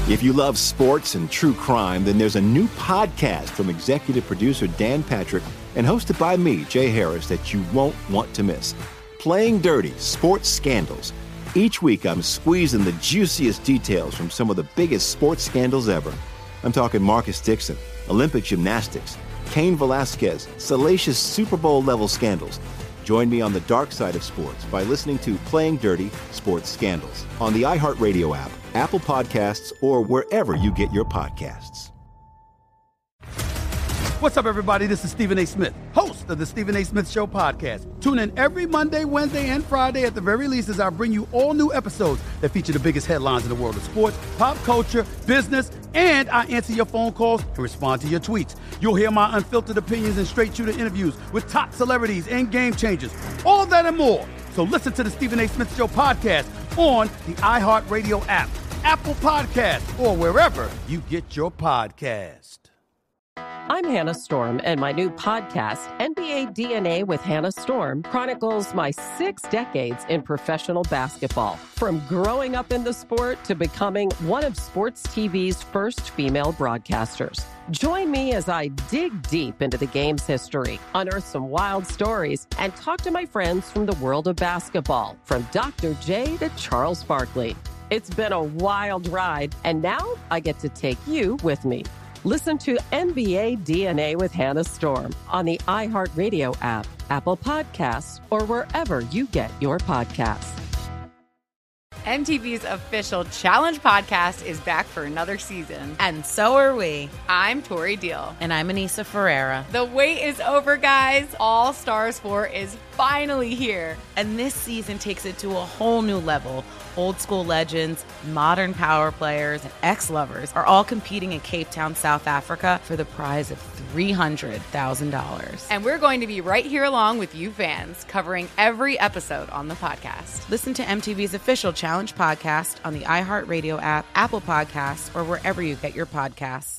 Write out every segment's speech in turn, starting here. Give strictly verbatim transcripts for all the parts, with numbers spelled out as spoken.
If you love sports and true crime, then there's a new podcast from executive producer Dan Patrick and hosted by me, Jay Harris, that you won't want to miss. Playing Dirty: Sports Scandals. Each week, I'm squeezing the juiciest details from some of the biggest sports scandals ever. I'm talking Marcus Dixon, Olympic gymnastics, Cain Velasquez, salacious Super Bowl-level scandals. Join me on the dark side of sports by listening to Playing Dirty: Sports Scandals on the iHeartRadio app, Apple Podcasts, or wherever you get your podcasts. What's up, everybody? This is Stephen A. Smith, host of the Stephen A. Smith Show podcast. Tune in every Monday, Wednesday, and Friday at the very least as I bring you all new episodes that feature the biggest headlines in the world of sports, pop culture, business, and I answer your phone calls and respond to your tweets. You'll hear my unfiltered opinions and straight-shooter interviews with top celebrities and game changers. All that and more. So listen to the Stephen A. Smith Show podcast on the iHeartRadio app, Apple Podcasts, or wherever you get your podcast. I'm Hannah Storm, and my new podcast, N B A D N A with Hannah Storm, chronicles my six decades in professional basketball. From growing up in the sport to becoming one of sports T V's first female broadcasters. Join me as I dig deep into the game's history, unearth some wild stories, and talk to my friends from the world of basketball, from Doctor J to Charles Barkley. It's been a wild ride, and now I get to take you with me. Listen to N B A D N A with Hannah Storm on the iHeartRadio app, Apple Podcasts, or wherever you get your podcasts. M T V's official Challenge podcast is back for another season. And so are we. I'm Tori Deal. And I'm Anissa Ferreira. The wait is over, guys. All Stars four is finally here. And this season takes it to a whole new level. Old school legends, modern power players, and ex-lovers are all competing in Cape Town, South Africa for the prize of three hundred thousand dollars. And we're going to be right here along with you fans, covering every episode on the podcast. Listen to M T V's official Challenge podcast on the iHeartRadio app, Apple Podcasts, or wherever you get your podcasts.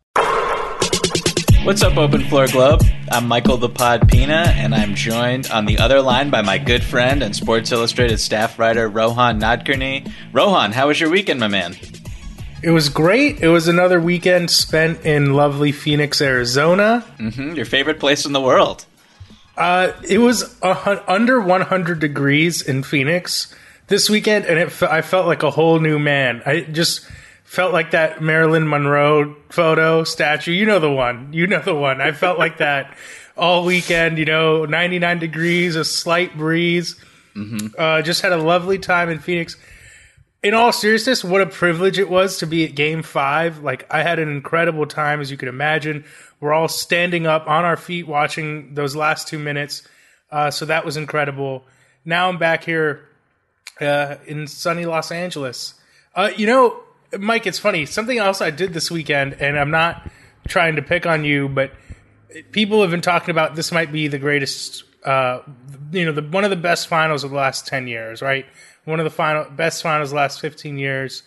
What's up, Open Floor Globe? I'm Michael the Pod Pina, and I'm joined on the other line by my good friend and Sports Illustrated staff writer, Rohan Nadkarni. Rohan, how was your weekend, my man? It was great. It was another weekend spent in lovely Phoenix, Arizona. Mm-hmm, your favorite place in the world. Uh, it was a, under one hundred degrees in Phoenix this weekend, and it, I felt like a whole new man. I just felt like that Marilyn Monroe photo statue. You know the one. You know the one. I felt like that all weekend, you know, ninety-nine degrees, a slight breeze. Mm-hmm. Uh, just had a lovely time in Phoenix. In all seriousness, what a privilege it was to be at Game five. Like, I had an incredible time, as you can imagine. We're all standing up on our feet watching those last two minutes. Uh, so that was incredible. Now I'm back here uh, in sunny Los Angeles. Uh, you know, Mike, it's funny. Something else I did this weekend, and I'm not trying to pick on you, but people have been talking about this might be the greatest, uh, you know, the, one of the best finals of the last ten years, right? One of the final best finals of the last fifteen years.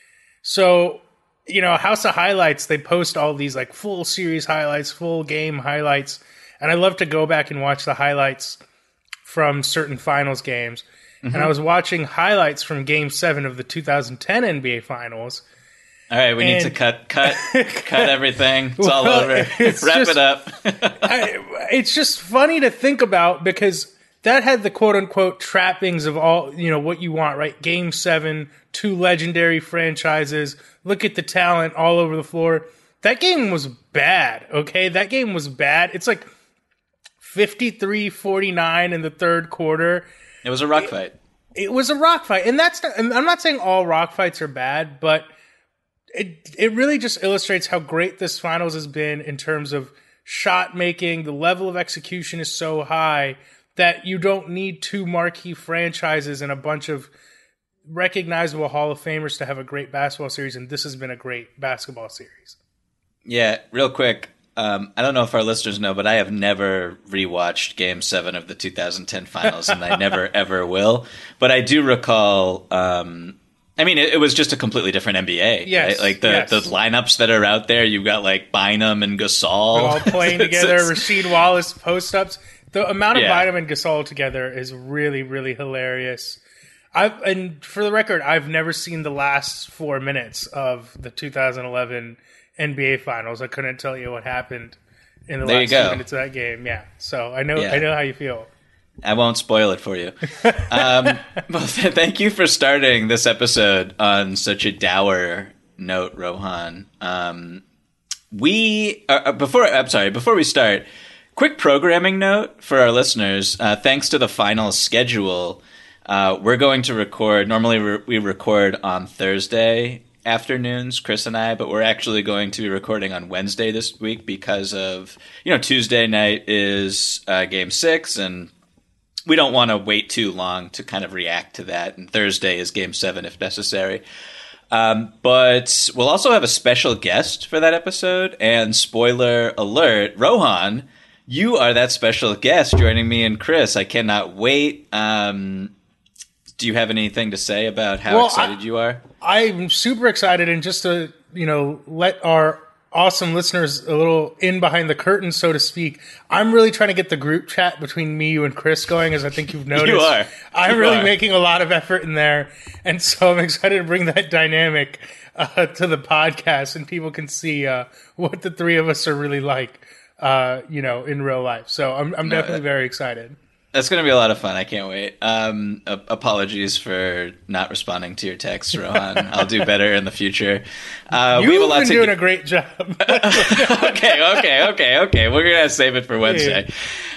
So, you know, House of Highlights, they post all these like full series highlights, full game highlights, and I love to go back and watch the highlights from certain finals games. Mm-hmm. And I was watching highlights from Game Seven of the two thousand ten N B A Finals. All right, we and, need to cut, cut, cut everything. It's well, all over. It's Wrap just, it up. I, it's just funny to think about because that had the quote unquote trappings of all, you know, what you want, right? Game Seven, two legendary franchises. Look at the talent all over the floor. That game was bad. Okay, that game was bad. It's like fifty-three forty-nine in the third quarter. It was a rock it, fight. It was a rock fight. And that's not, I'm not saying all rock fights are bad, but it it really just illustrates how great this finals has been in terms of shot making. The level of execution is so high that you don't need two marquee franchises and a bunch of recognizable Hall of Famers to have a great basketball series. And this has been a great basketball series. Yeah, real quick. Um, I don't know if our listeners know, but I have never rewatched Game Seven of the two thousand ten Finals, and I never ever will. But I do recall. Um, I mean, it, it was just a completely different N B A. Yes, right? Like the, yes. the lineups that are out there. You've got like Bynum and Gasol all playing together. so, Rasheed Wallace post ups. The amount of yeah. Bynum and Gasol together is really, really hilarious. I and for the record, I've never seen the last four minutes of the two thousand eleven N B A Finals. I couldn't tell you what happened in the there last two minutes of that game. Yeah, so I know yeah. I know how you feel. I won't spoil it for you. Um, well, th- thank you for starting this episode on such a dour note, Rohan. Um, we uh, before I'm sorry before we start. Quick programming note for our listeners. Uh, thanks to the final schedule, uh, we're going to record. Normally, re- we record on Thursday afternoons, Chris and I, but we're actually going to be recording on Wednesday this week because of, you know, Tuesday night is uh, game six, and we don't want to wait too long to kind of react to that. And Thursday is game seven if necessary. Um, but we'll also have a special guest for that episode. And spoiler alert, Rohan, you are that special guest joining me and Chris. I cannot wait. Um, do you have anything to say about how well, excited I, you are? I'm super excited, and just to, you know, let our awesome listeners a little in behind the curtain, so to speak, I'm really trying to get the group chat between me, you, and Chris going, as I think you've noticed. You are. I'm you really are. making a lot of effort in there, and so I'm excited to bring that dynamic uh, to the podcast, and people can see uh, what the three of us are really like. Uh, you know, in real life. So I'm, I'm No, definitely very excited. That's going to be a lot of fun. I can't wait. Um, uh, apologies for not responding to your texts, Rohan. I'll do better in the future. Uh, You've we have a lot been to doing get- a great job. okay, okay, okay, okay. We're going to save it for Wednesday.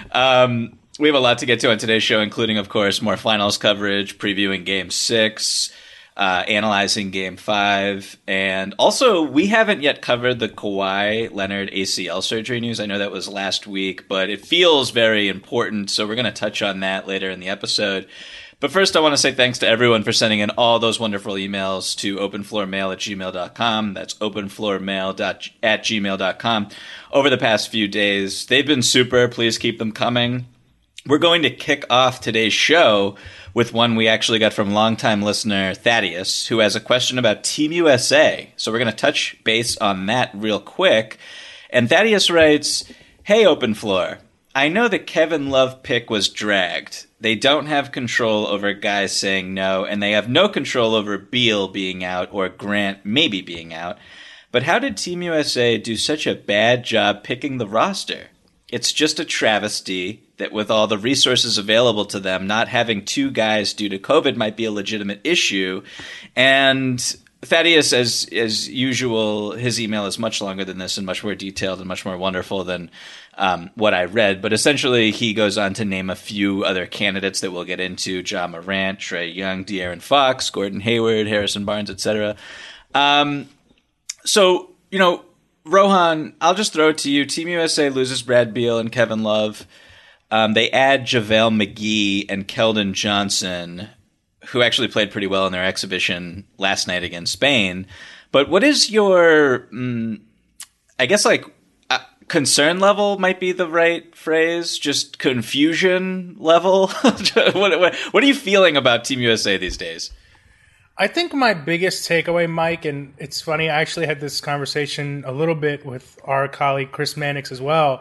Um, we have a lot to get to on today's show, including, of course, more finals coverage, previewing Game six, uh, analyzing Game five, and also we haven't yet covered the Kawhi Leonard A C L surgery news. I know that was last week, but it feels very important, so we're going to touch on that later in the episode. But first, I want to say thanks to everyone for sending in all those wonderful emails to openfloormail at gmail dot com. That's openfloormail at gmail dot com over the past few days. They've been super. Please keep them coming. We're going to kick off today's show with one we actually got from longtime listener Thaddeus, who has a question about Team U S A. So we're going to touch base on that real quick. And Thaddeus writes, "Hey, Open Floor. I know the Kevin Love pick was dragged. They don't have control over guys saying no, and they have no control over Beal being out or Grant maybe being out. But how did Team U S A do such a bad job picking the roster? It's just a travesty that with all the resources available to them, not having two guys due to COVID might be a legitimate issue." And Thaddeus, as as usual, his email is much longer than this and much more detailed and much more wonderful than um, what I read. But essentially, he goes on to name a few other candidates that we'll get into: Ja Morant, Trae Young, De'Aaron Fox, Gordon Hayward, Harrison Barnes, et cetera. Um, so, you know, Rohan, I'll just throw it to you. Team U S A loses Brad Beal and Kevin Love. Um, they add JaVale McGee and Keldon Johnson, who actually played pretty well in their exhibition last night against Spain. But what is your, um, I guess, like, uh, concern level might be the right phrase, just confusion level? what, what, what are you feeling about Team U S A these days? I think my biggest takeaway, Mike, and it's funny, I actually had this conversation a little bit with our colleague Chris Mannix as well.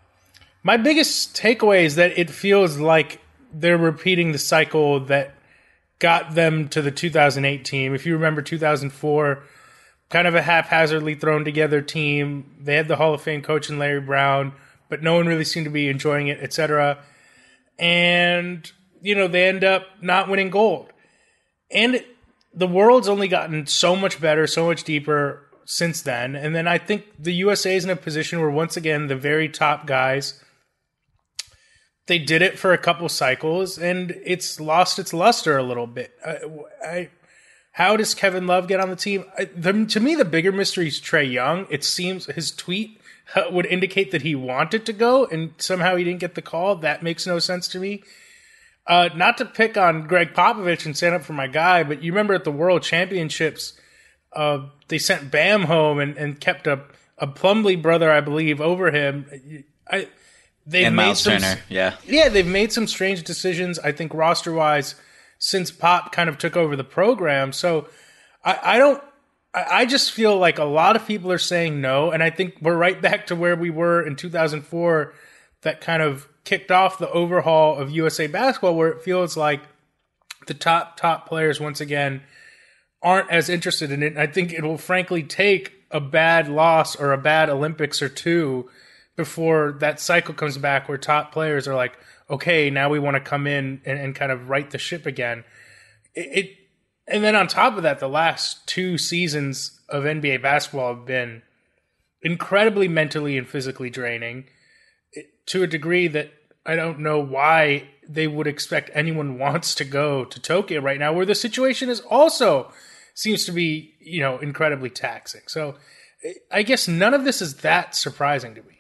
My biggest takeaway is that it feels like they're repeating the cycle that got them to the two thousand eight team. If you remember two thousand four, kind of a haphazardly thrown together team. They had the Hall of Fame coach in Larry Brown, but no one really seemed to be enjoying it, et cetera. And, you know, they end up not winning gold. And the world's only gotten so much better, so much deeper since then. And then I think the U S A is in a position where, once again, the very top guys, they did it for a couple cycles, and it's lost its luster a little bit. I, I, how does Kevin Love get on the team? I, the, to me, the bigger mystery is Trae Young. It seems his tweet would indicate that he wanted to go, and somehow he didn't get the call. That makes no sense to me. Uh, not to pick on Greg Popovich and stand up for my guy, but you remember at the World Championships, uh, they sent Bam home and, and kept a, a Plumlee brother, I believe, over him. I, they've and made Miles some, Turner, yeah. Yeah, they've made some strange decisions, I think, roster-wise, since Pop kind of took over the program. So I, I don't I, I just feel like a lot of people are saying no, and I think we're right back to where we were in two thousand four, that kind of kicked off the overhaul of U S A basketball, where it feels like the top, top players, once again, aren't as interested in it. I think it will frankly take a bad loss or a bad Olympics or two before that cycle comes back where top players are like, okay, now we want to come in and, and kind of right the ship again. It, it and then on top of that, the last two seasons of N B A basketball have been incredibly mentally and physically draining to a degree that I don't know why they would expect anyone wants to go to Tokyo right now, where the situation is also seems to be, you know, incredibly taxing. So I guess none of this is that surprising to me.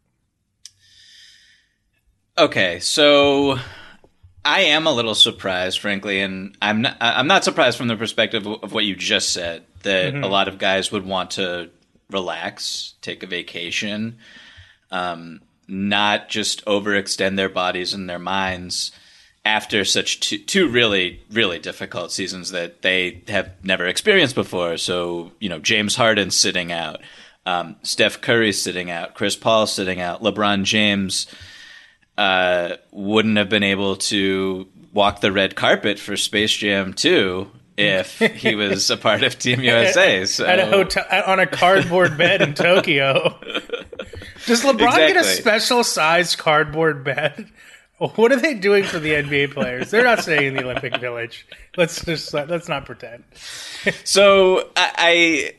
Okay, so I am a little surprised, frankly, and I'm not, I'm not surprised from the perspective of what you just said, that mm-hmm. a lot of guys would want to relax, take a vacation, um, not just overextend their bodies and their minds after such two, two really, really difficult seasons that they have never experienced before. So, you know, James Harden sitting out, um, Steph Curry sitting out, Chris Paul sitting out, LeBron James uh, wouldn't have been able to walk the red carpet for Space Jam two if he was a part of Team U S A. So. At a hotel, on a cardboard bed in Tokyo. Does LeBron exactly. get a special-sized cardboard bed? What are they doing for the N B A players? They're not staying in the Olympic Village. Let's just let's not pretend. So I,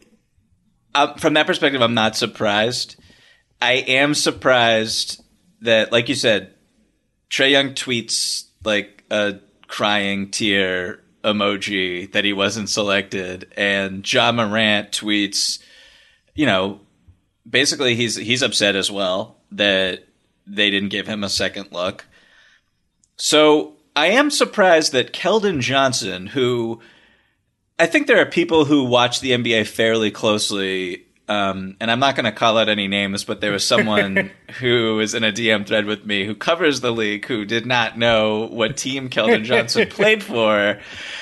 I uh, from that perspective, I'm not surprised. I am surprised that, like you said, Trae Young tweets like a crying tear emoji that he wasn't selected, and Ja Morant tweets, you know, basically he's he's upset as well that they didn't give him a second look. So I am surprised that Keldon Johnson, who I think there are people who watch the N B A fairly closely, um, and I'm not going to call out any names, but there was someone who was in a D M thread with me who covers the league who did not know what team Keldon Johnson played for,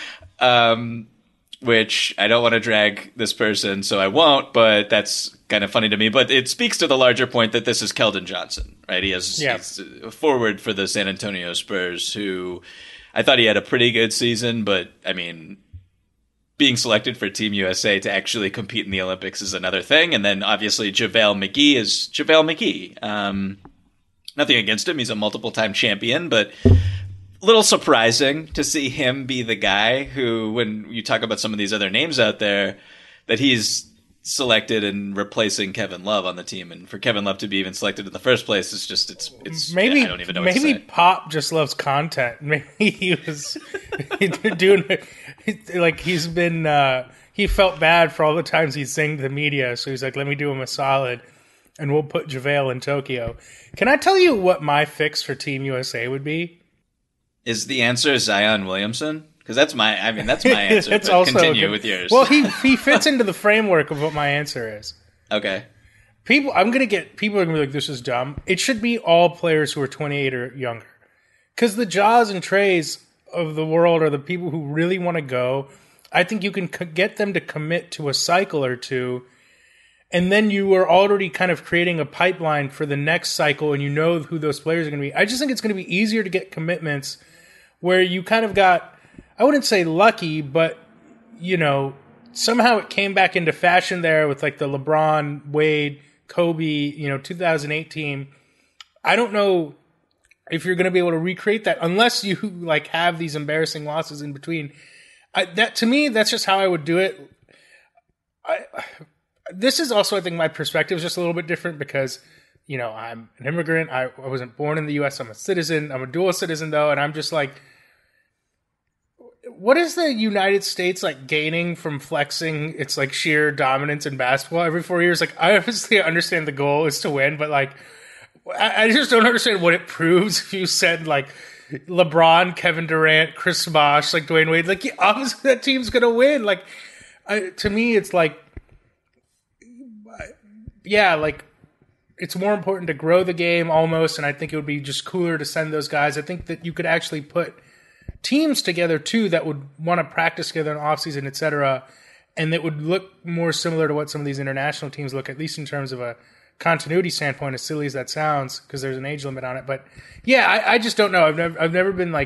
um, which I don't want to drag this person, so I won't, but that's kind of funny to me. But it speaks to the larger point that this is Keldon Johnson, right? He has yeah. he's a forward for the San Antonio Spurs, who I thought he had a pretty good season, but I mean, being selected for Team U S A to actually compete in the Olympics is another thing. And then obviously JaVale McGee is JaVale McGee. Um, nothing against him. He's a multiple time champion, but a little surprising to see him be the guy who, when you talk about some of these other names out there, that he's selected and replacing Kevin Love on the team. And for Kevin Love to be even selected in the first place, it's just, it's, it's, maybe, I don't even know maybe what to say. Pop just loves content. Maybe he was doing, like, he's been, uh, he felt bad for all the times he's saying to the media. So he's like, let me do him a solid and we'll put JaVale in Tokyo. Can I tell you what my fix for Team U S A would be? Is the answer Zion Williamson? Because that's my, I mean, that's my answer. That's but also continue good, with yours. Well, he he fits into the framework of what my answer is. Okay. People, I'm gonna get people are gonna be like, "This is dumb." It should be all players who are twenty-eight or younger, because the Jaws and Trays of the world are the people who really want to go. I think you can co- get them to commit to a cycle or two, and then you are already kind of creating a pipeline for the next cycle, and you know who those players are going to be. I just think it's going to be easier to get commitments where you kind of got, I wouldn't say lucky, but, you know, somehow it came back into fashion there with like the LeBron, Wade, Kobe, you know, two thousand eight team. I don't know if you're going to be able to recreate that unless you like have these embarrassing losses in between. I, that to me, that's just how I would do it. I, this is also, I think, my perspective is just a little bit different because, you know, I'm an immigrant. I, I wasn't born in the U S. I'm a citizen. I'm a dual citizen, though, and I'm just like, what is the United States like gaining from flexing its like sheer dominance in basketball every four years? Like, I obviously understand the goal is to win, but like, I, I just don't understand what it proves if you said like LeBron, Kevin Durant, Chris Bosh, like Dwayne Wade, like yeah, obviously that team's gonna win. Like, I, to me, it's like, yeah, like it's more important to grow the game almost, and I think it would be just cooler to send those guys. I think that you could actually put teams together too that would want to practice together in the offseason, et cetera, and that would look more similar to what some of these international teams look, at least in terms of a continuity standpoint, as silly as that sounds, because there's an age limit on it. But yeah, I, I just don't know. I've never, I've never been like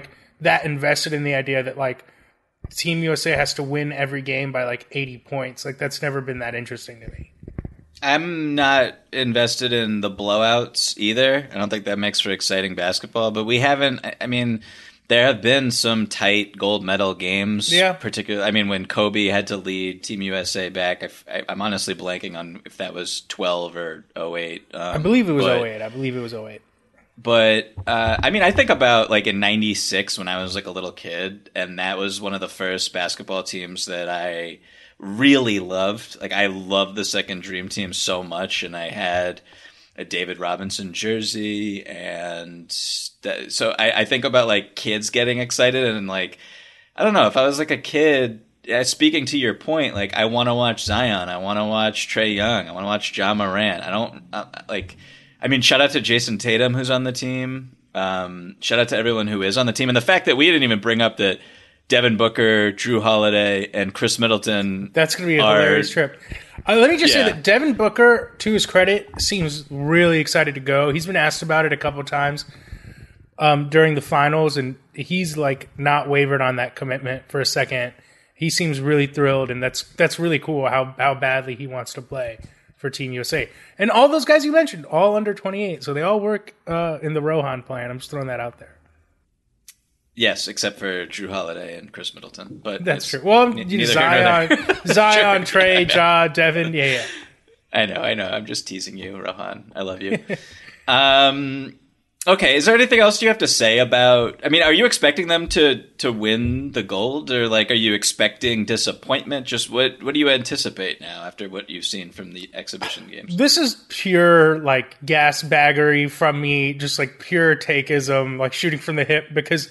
that invested in the idea that like Team U S A has to win every game by like eighty points. Like that's never been that interesting to me. I'm not invested in the blowouts either. I don't think that makes for exciting basketball, but we haven't, I mean, there have been some tight gold medal games. Yeah. Particularly, I mean, when Kobe had to lead Team U S A back, I, I'm honestly blanking on if that was twelve or oh eight. Um, I believe it was but, oh eight. I believe it was oh eight. But, uh, I mean, I think about, like, in ninety-six when I was, like, a little kid, and that was one of the first basketball teams that I really loved. Like, I loved the second Dream Team so much, and I had a David Robinson jersey, and that, so I, I think about, like, kids getting excited, and, like, I don't know, if I was, like, a kid, uh, speaking to your point, like, I want to watch Zion, I want to watch Trae Young, I want to watch Ja Morant. I don't, uh, like... I mean, shout out to Jason Tatum, who's on the team. Um, shout out to everyone who is on the team. And the fact that we didn't even bring up that Devin Booker, Drew Holiday, and Chris Middleton. That's going to be a are, hilarious trip. Uh, let me just yeah. say that Devin Booker, to his credit, seems really excited to go. He's been asked about it a couple of times um, during the finals, and he's like not wavered on that commitment for a second. He seems really thrilled, and that's that's really cool how how badly he wants to play for Team U S A. And all those guys you mentioned, all under twenty-eight. So they all work uh, in the Rohan plan. I'm just throwing that out there. Yes, except for Drew Holiday and Chris Middleton. But that's true. Well, n- you know, Zion, Zion, Trae, Ja, Devin. Yeah, yeah. I know, I know. I'm just teasing you, Rohan. I love you. um, okay, is there anything else you have to say about... I mean, are you expecting them to, to win the gold? Or, like, are you expecting disappointment? Just what, what do you anticipate now after what you've seen from the exhibition games? This is pure, like, gas baggery from me. Just, like, pure takeism, like, shooting from the hip. Because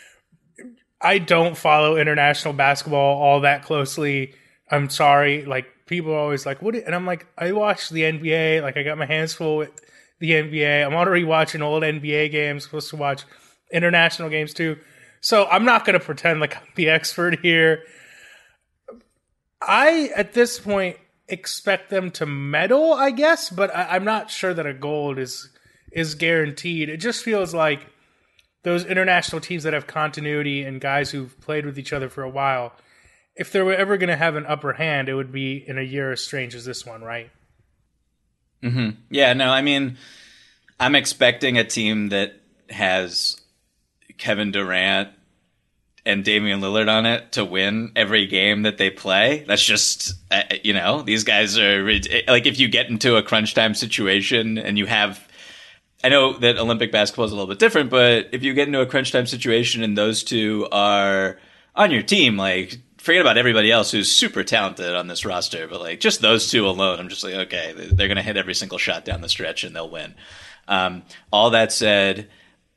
I don't follow international basketball all that closely. I'm sorry. Like, people are always like, what? And I'm like, I watch the N B A. Like, I got my hands full with the N B A. I'm already watching old N B A games, supposed to watch international games too. So I'm not going to pretend like I'm the expert here. I, at this point, expect them to medal, I guess, but I, I'm not sure that a gold is is guaranteed. It just feels like those international teams that have continuity and guys who've played with each other for a while, if they were ever going to have an upper hand, it would be in a year as strange as this one, right? Mm-hmm. Yeah, no, I mean, I'm expecting a team that has Kevin Durant and Damian Lillard on it to win every game that they play. That's just, uh, you know, these guys are, like, if you get into a crunch time situation and you have, I know that Olympic basketball is a little bit different, but if you get into a crunch time situation and those two are on your team, like, forget about everybody else who's super talented on this roster, but like just those two alone, I'm just like, okay, they're going to hit every single shot down the stretch and they'll win. Um, all that said,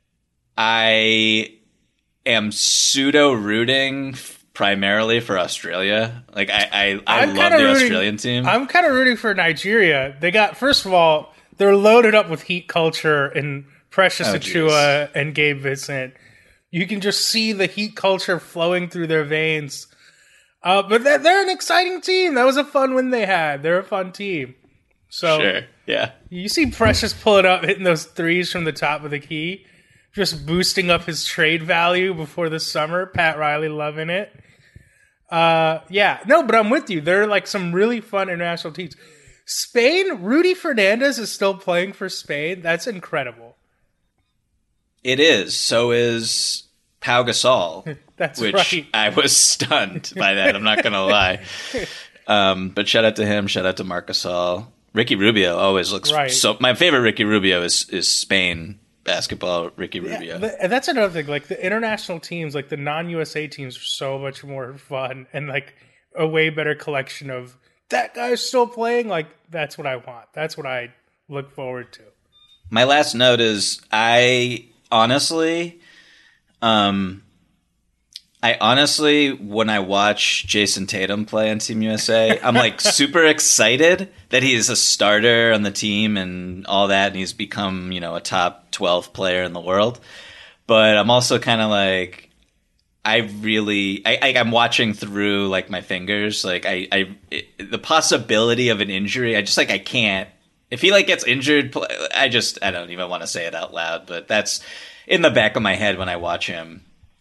I am pseudo rooting primarily for Australia. Like I, I, I love the rooting, Australian team. I'm kind of rooting for Nigeria. They got, first of all, they're loaded up with heat culture and Precious oh, Achiuwa geez. and Gabe Vincent. You can just see the heat culture flowing through their veins. Uh, but they're, they're an exciting team. That was a fun win they had. They're a fun team. So sure, yeah. You see Precious pull it up, hitting those threes from the top of the key, just boosting up his trade value before the summer. Pat Riley loving it. Uh, yeah, no, but I'm with you. They're like some really fun international teams. Spain, Rudy Fernandez is still playing for Spain. That's incredible. It is. So is Pau Gasol. That's which right. I was stunned by that. I'm not going to lie. Um, but shout out to him. Shout out to Marc Gasol. Ricky Rubio always looks right. so. My favorite Ricky Rubio is is Spain basketball. Ricky Rubio. Yeah, and that's another thing. Like the international teams, like the non-U S A teams, are so much more fun and like a way better collection of that guy's still playing. Like that's what I want. That's what I look forward to. My last note is I honestly, um. I honestly, when I watch Jason Tatum play on Team U S A, I'm like super excited that he's a starter on the team and all that, and he's become, you know, a top twelve player in the world. But I'm also kind of like, I really, I, I, I'm watching through like my fingers, like I, I, it, the possibility of an injury. I just like I can't. If he like gets injured, I just I don't even want to say it out loud, but that's in the back of my head when I watch him.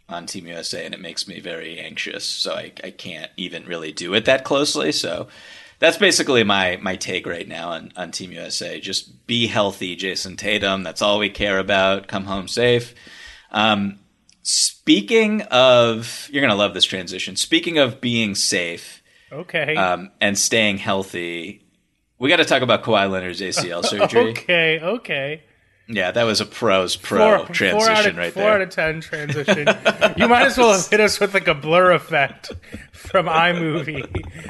on Team U S A, and it makes me very anxious. So I, I can't even really do it that closely. So that's basically my my take right now on, on Team U S A. Just be healthy, Jason Tatum. That's all we care about. Come home safe. Um, speaking of, you're going to love this transition. Speaking of being safe, okay, um, and staying healthy, we got to talk about Kawhi Leonard's A C L surgery. okay, okay. Yeah, that was a pro's pro four, transition four out of, right four there. Four out of ten transition. You might as well have hit us with like a blur effect from iMovie.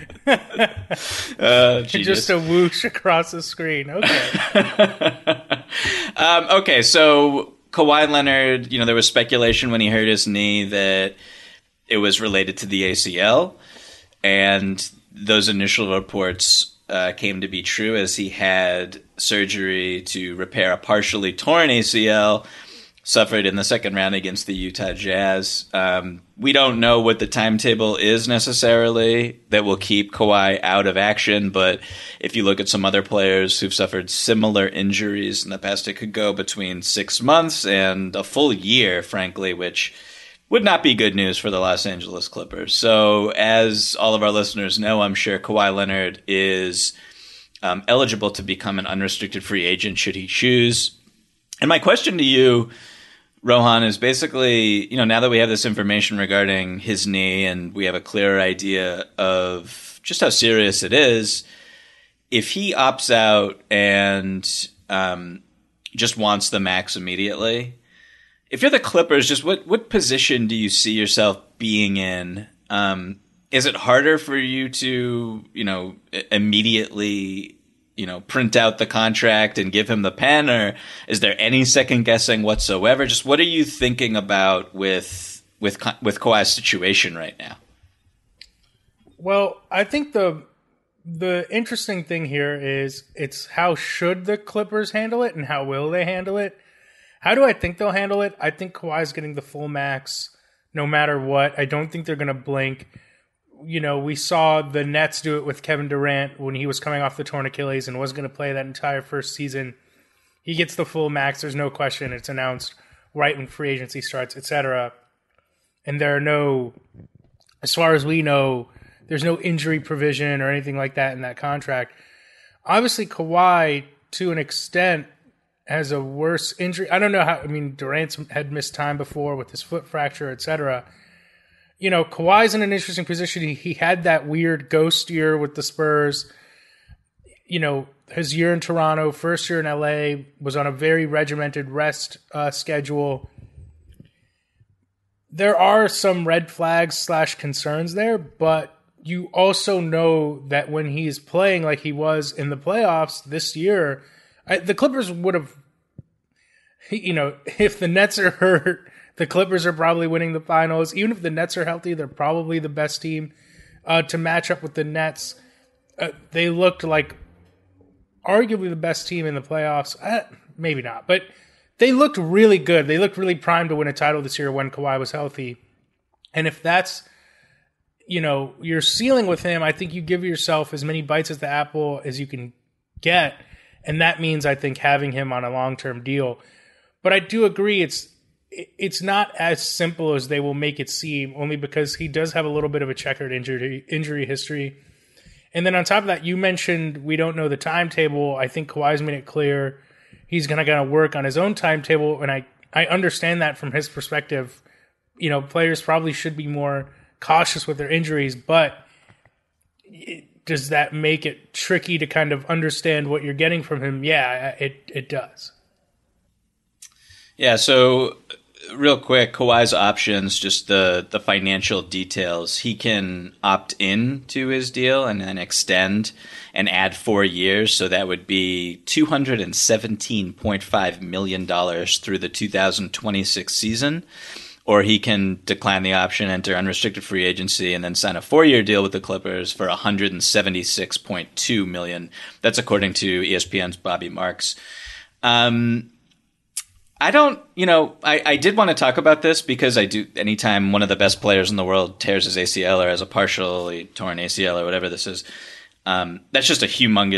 uh, Just a whoosh across the screen. Okay. um, okay, so Kawhi Leonard, you know, there was speculation when he hurt his knee that it was related to the A C L, and those initial reports uh, came to be true as he had surgery to repair a partially torn A C L, suffered in the second round against the Utah Jazz. Um, we don't know what the timetable is necessarily that will keep Kawhi out of action, but if you look at some other players who've suffered similar injuries in the past, it could go between six months and a full year, frankly, which would not be good news for the Los Angeles Clippers. So as all of our listeners know, I'm sure Kawhi Leonard is um, eligible to become an unrestricted free agent should he choose. And my question to you, Rohan, is basically, you know, now that we have this information regarding his knee and we have a clearer idea of just how serious it is, if he opts out and um, just wants the max immediately, if you're the Clippers, just what, what position do you see yourself being in? Um, is it harder for you to, you know, immediately, you know, print out the contract and give him the pen, or is there any second guessing whatsoever? Just what are you thinking about with with with Kawhi's situation right now? Well, I think the the interesting thing here is it's how should the Clippers handle it and how will they handle it? How do I think they'll handle it? I think Kawhi's getting the full max no matter what. I don't think they're going to blink. You know, we saw the Nets do it with Kevin Durant when he was coming off the torn Achilles and was going to play that entire first season. He gets the full max. There's no question. It's announced right when free agency starts, et cetera. And there are no, as far as we know, there's no injury provision or anything like that in that contract. Obviously, Kawhi, to an extent, has a worse injury. I don't know how, I mean, Durant had missed time before with his foot fracture, et cetera. You know, Kawhi's in an interesting position. He, he had that weird ghost year with the Spurs. You know, his year in Toronto, first year in L A, was on a very regimented rest uh, schedule. There are some red flags slash concerns there, but you also know that when he's playing like he was in the playoffs this year, I, the Clippers would have, you know, if the Nets are hurt, the Clippers are probably winning the finals. Even if the Nets are healthy, they're probably the best team uh, to match up with the Nets. Uh, they looked like arguably the best team in the playoffs. Uh, maybe not, but they looked really good. They looked really primed to win a title this year when Kawhi was healthy. And if that's, you know, your ceiling with him, I think you give yourself as many bites at the apple as you can get. And that means, I think, having him on a long-term deal. But I do agree it's it's not as simple as they will make it seem, only because he does have a little bit of a checkered injury injury history. And then on top of that, you mentioned we don't know the timetable. I think Kawhi's made it clear he's going to kind of work on his own timetable, and I, I understand that from his perspective. You know, players probably should be more cautious with their injuries, but it, does that make it tricky to kind of understand what you're getting from him? Yeah, it it does. Yeah, so real quick, Kawhi's options, just the, the financial details. He can opt in to his deal and then extend and add four years. So that would be two hundred seventeen point five million dollars through the two thousand twenty-six season. Or he can decline the option, enter unrestricted free agency, and then sign a four-year deal with the Clippers for one hundred seventy-six point two million dollars. That's according to E S P N's Bobby Marks. Um, I don't, you know, I, I did want to talk about this because I do, anytime one of the best players in the world tears his A C L or has a partially torn A C L or whatever this is, um, that's just a humongous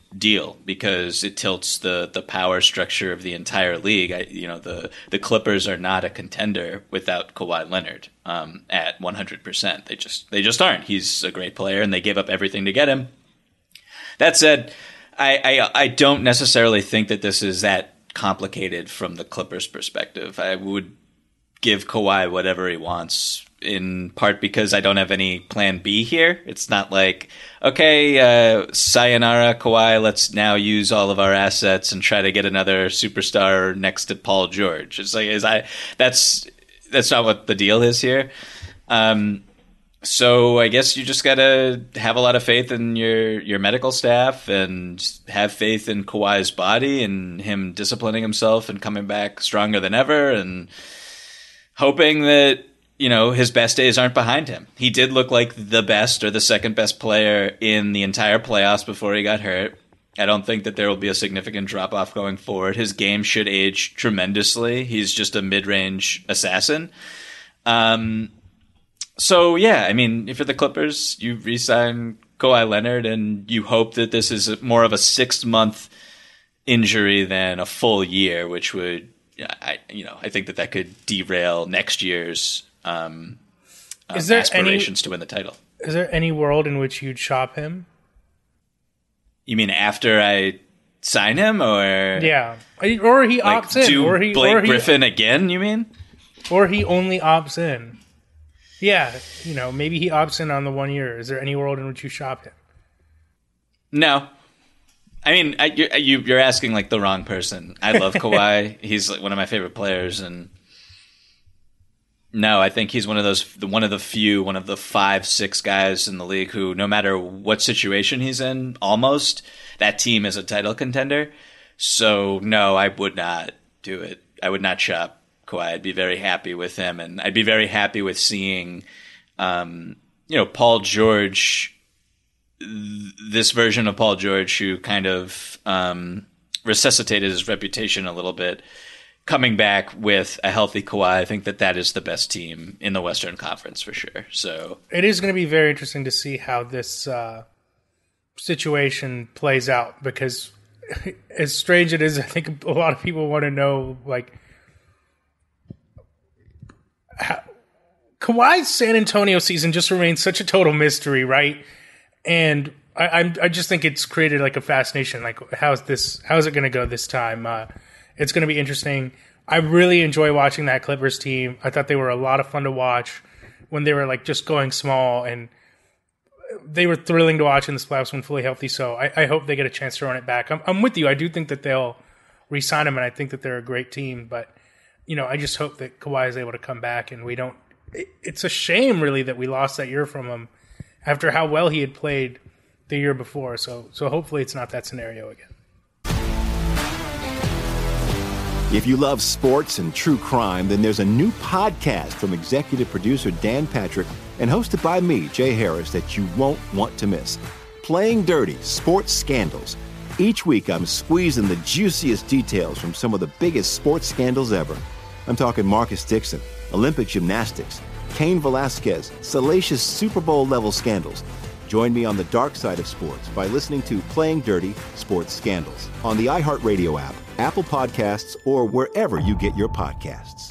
deal because it tilts the the power structure of the entire league. I, you know, the the Clippers are not a contender without Kawhi Leonard um, at one hundred percent. They just they just aren't. He's a great player, and they gave up everything to get him. That said, I I, I don't necessarily think that this is that complicated from the Clippers' perspective. I would give Kawhi whatever he wants, in part because I don't have any plan B here. It's not like, okay, uh, sayonara, Kawhi, let's now use all of our assets and try to get another superstar next to Paul George. It's like, is I that's that's not what the deal is here. Um, so I guess you just gotta have a lot of faith in your your medical staff and have faith in Kawhi's body and him disciplining himself and coming back stronger than ever, and hoping that, you know, his best days aren't behind him. He did look like the best or the second best player in the entire playoffs before he got hurt. I don't think that there will be a significant drop off going forward. His game should age tremendously. He's just a mid-range assassin. Um, so yeah, I mean, if you're the Clippers, you re-sign Kawhi Leonard and you hope that this is more of a six month injury than a full year, which would, I, you know, I think that that could derail next year's um, um, is there aspirations any, to win the title. Is there any world in which you'd shop him? You mean after I sign him, or yeah, or he like opts in, do or he Blake or he, Griffin again? You mean, or he only opts in? Yeah, you know, maybe he opts in on the one year. Is there any world in which you shop him? No. I mean, I, you, you're asking like the wrong person. I love Kawhi. He's like one of my favorite players, and no, I think he's one of those, one of the few, one of the five, six guys in the league who, no matter what situation he's in, almost that team is a title contender. So no, I would not do it. I would not shop Kawhi. I'd be very happy with him, and I'd be very happy with seeing, um, you know, Paul George. This version of Paul George, who kind of um, resuscitated his reputation a little bit, coming back with a healthy Kawhi. I think that that is the best team in the Western Conference for sure. So it is going to be very interesting to see how this uh, situation plays out, because as strange it is, I think a lot of people want to know, like, how, Kawhi's San Antonio season just remains such a total mystery, right? And I, I'm, I just think it's created like a fascination. Like, how's this? How's it going to go this time? Uh, it's going to be interesting. I really enjoy watching that Clippers team. I thought they were a lot of fun to watch when they were like just going small, and they were thrilling to watch in the playoffs when fully healthy. So I, I hope they get a chance to run it back. I'm, I'm with you. I do think that they'll re-sign them, and I think that they're a great team. But you know, I just hope that Kawhi is able to come back, and we don't. It, it's a shame, really, that we lost that year from him, after how well he had played the year before. So so hopefully it's not that scenario again. If you love sports and true crime, then there's a new podcast from executive producer Dan Patrick and hosted by me, Jay Harris, that you won't want to miss. Playing Dirty: Sports Scandals. Each week I'm squeezing the juiciest details from some of the biggest sports scandals ever. I'm talking Marcus Dixon, Olympic gymnastics, Cain Velasquez, salacious Super Bowl-level scandals. Join me on the dark side of sports by listening to Playing Dirty: Sports Scandals on the iHeartRadio app, Apple Podcasts, or wherever you get your podcasts.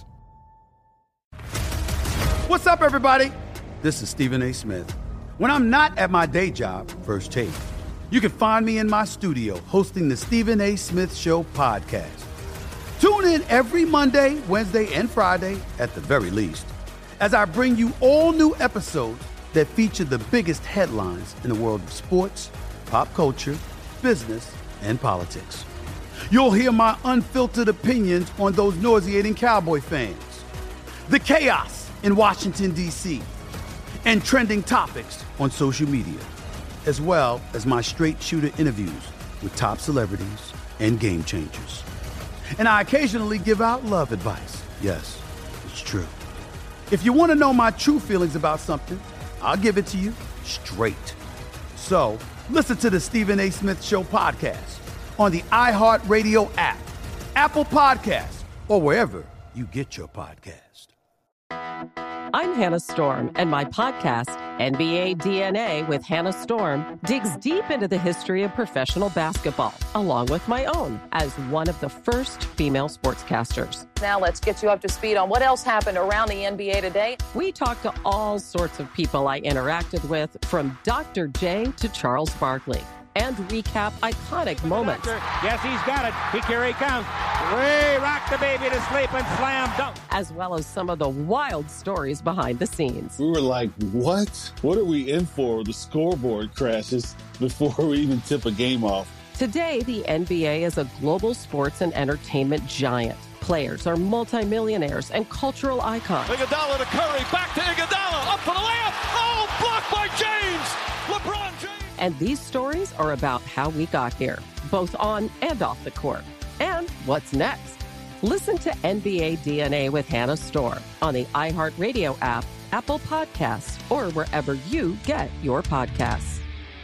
What's up, everybody? This is Stephen A. Smith. When I'm not at my day job, First Take, you can find me in my studio hosting the Stephen A. Smith Show podcast. Tune in every Monday, Wednesday, and Friday, at the very least, as I bring you all new episodes that feature the biggest headlines in the world of sports, pop culture, business, and politics. You'll hear my unfiltered opinions on those nauseating Cowboy fans, the chaos in Washington, D C, and trending topics on social media, as well as my straight shooter interviews with top celebrities and game changers. And I occasionally give out love advice. Yes, it's true. If you want to know my true feelings about something, I'll give it to you straight. So listen to the Stephen A. Smith Show podcast on the iHeartRadio app, Apple Podcasts, or wherever you get your podcast. I'm Hannah Storm, and my podcast, N B A D N A with Hannah Storm, digs deep into the history of professional basketball, along with my own, as one of the first female sportscasters. Now let's get you up to speed on what else happened around the N B A today. We talk to all sorts of people I interacted with, from Doctor J to Charles Barkley, and recap iconic moments. Yes, he's got it. Here he comes. Way rock the baby to sleep and slam dunk. As well as some of the wild stories behind the scenes. We were like, what? What are we in for? The scoreboard crashes before we even tip a game off. Today, the N B A is a global sports and entertainment giant. Players are multimillionaires and cultural icons. Iguodala to Curry, back to Iguodala, up for the layup. Oh, blocked by James. LeBron James. And these stories are about how we got here, both on and off the court. And what's next? Listen to N B A D N A with Hannah Storm on the iHeartRadio app, Apple Podcasts, or wherever you get your podcasts.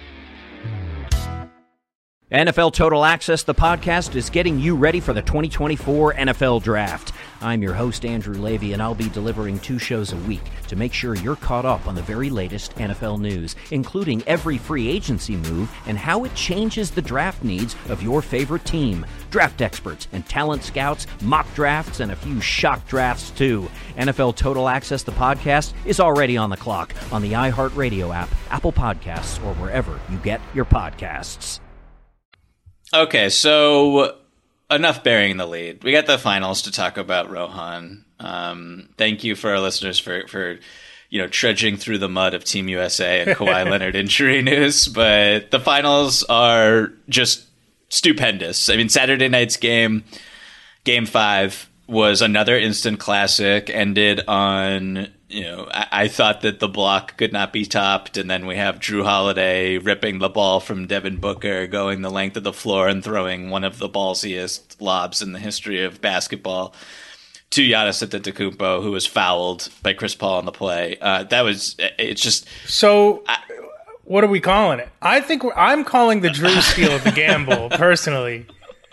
N F L Total Access, the podcast, is getting you ready for the twenty twenty-four N F L Draft. I'm your host, Andrew Levy, and I'll be delivering two shows a week to make sure you're caught up on the very latest N F L news, including every free agency move and how it changes the draft needs of your favorite team. Draft experts and talent scouts, mock drafts, and a few shock drafts, too. N F L Total Access, the podcast, is already on the clock on the iHeartRadio app, Apple Podcasts, or wherever you get your podcasts. Okay, so enough burying the lead. We got the finals to talk about, Rohan. Um, thank you for our listeners for, for you know, trudging through the mud of Team U S A and Kawhi Leonard injury news. But the finals are just stupendous. I mean, Saturday night's game, game five, was another instant classic, ended on... You know, I, I thought that the block could not be topped, and then we have Drew Holiday ripping the ball from Devin Booker, going the length of the floor and throwing one of the ballsiest lobs in the history of basketball to Giannis Antetokounmpo, who was fouled by Chris Paul on the play. Uh, that was, it's just... So, I, what are we calling it? I think we're, I'm calling the Drew steal the gamble, personally.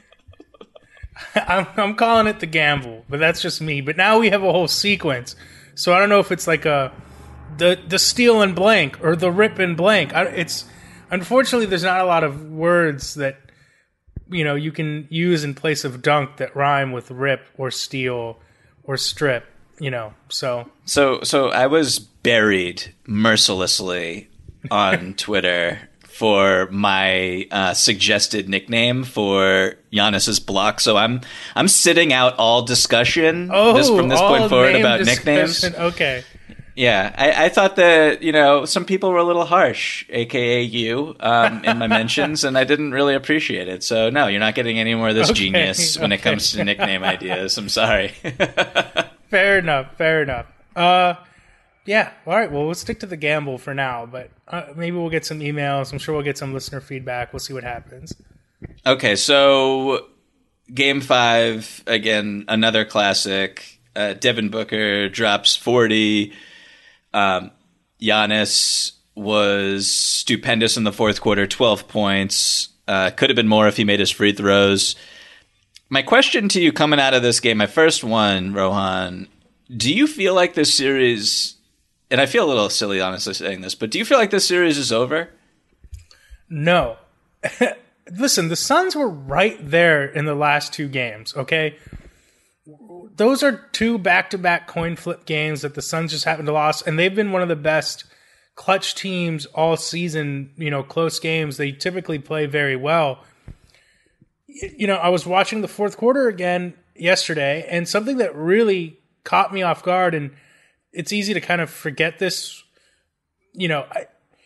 I'm, I'm calling it the gamble, but that's just me. But now we have a whole sequence. So I don't know if it's like a the the steal and blank or the rip and blank. I, it's unfortunately there's not a lot of words that you know you can use in place of dunk that rhyme with rip or steal or strip. You know, so so so I was buried mercilessly on Twitter for my uh, suggested nickname for Giannis's block. So I'm I'm sitting out all discussion oh, this, from this point forward about discussion. nicknames. Okay. Yeah, I, I thought that, you know, some people were a little harsh, a k a you, um, in my mentions, and I didn't really appreciate it. So, no, you're not getting any more of this okay, genius when okay. it comes to nickname ideas. I'm sorry. Fair enough, fair enough. Uh, yeah, all right, well, we'll stick to the gamble for now, but uh, maybe we'll get some emails. I'm sure we'll get some listener feedback. We'll see what happens. Okay, so game five, again, another classic. Uh, Devin Booker drops forty. Um, Giannis was stupendous in the fourth quarter, twelve points. Uh, could have been more if he made his free throws. My question to you coming out of this game, my first one, Rohan, do you feel like this series, and I feel a little silly honestly saying this, but do you feel like this series is over? No. Listen, the Suns were right there in the last two games, okay? Those are two back-to-back coin flip games that the Suns just happened to lose, and they've been one of the best clutch teams all season, you know, close games. They typically play very well. You know, I was watching the fourth quarter again yesterday, and something that really caught me off guard, and it's easy to kind of forget this, you know, I,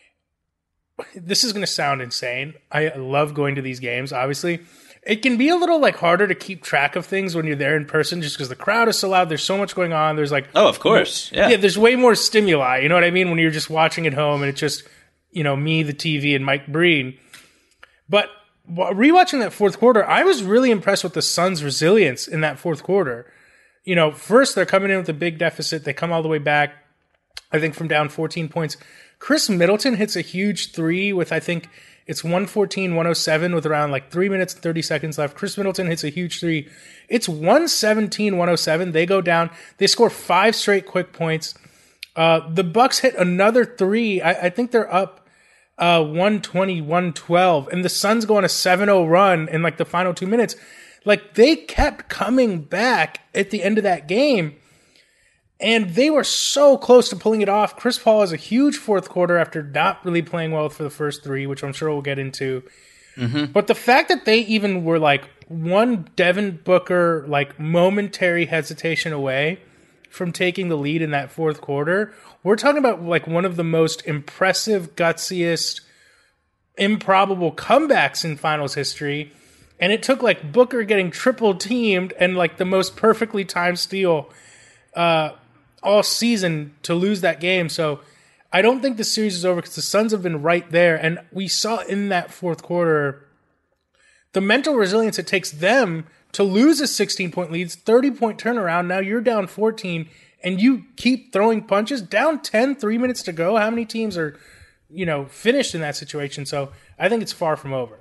this is going to sound insane. I love going to these games, obviously. It can be a little like harder to keep track of things when you're there in person just because the crowd is so loud. There's so much going on. There's like, oh, of course. Yeah. Yeah. There's way more stimuli. You know what I mean? When you're just watching at home and it's just, you know, me, the T V, and Mike Breen. But rewatching that fourth quarter, I was really impressed with the Suns' resilience in that fourth quarter. You know, first they're coming in with a big deficit. They come all the way back, I think, from down fourteen points. Chris Middleton hits a huge three with, I think, it's one fourteen one oh seven with around like three minutes and thirty seconds left. Chris Middleton hits a huge three. It's one seventeen one oh seven. They go down. They score five straight quick points. Uh, the Bucks hit another three. I, I think they're up uh, one twenty, one twelve, and the Suns go on a seven oh run in like the final two minutes. Like, they kept coming back at the end of that game, and they were so close to pulling it off. Chris Paul has a huge fourth quarter after not really playing well for the first three, which I'm sure we'll get into. Mm-hmm. But the fact that they even were like one Devin Booker, like momentary hesitation away from taking the lead in that fourth quarter, we're talking about like one of the most impressive, gutsiest, improbable comebacks in finals history. And it took like Booker getting triple teamed and like the most perfectly timed steal uh, all season to lose that game. So I don't think the series is over because the Suns have been right there. And we saw in that fourth quarter the mental resilience it takes them to lose a sixteen-point lead, thirty-point turnaround. Now you're down fourteen and you keep throwing punches. Down ten, three minutes to go. How many teams are, you know, finished in that situation? So I think it's far from over.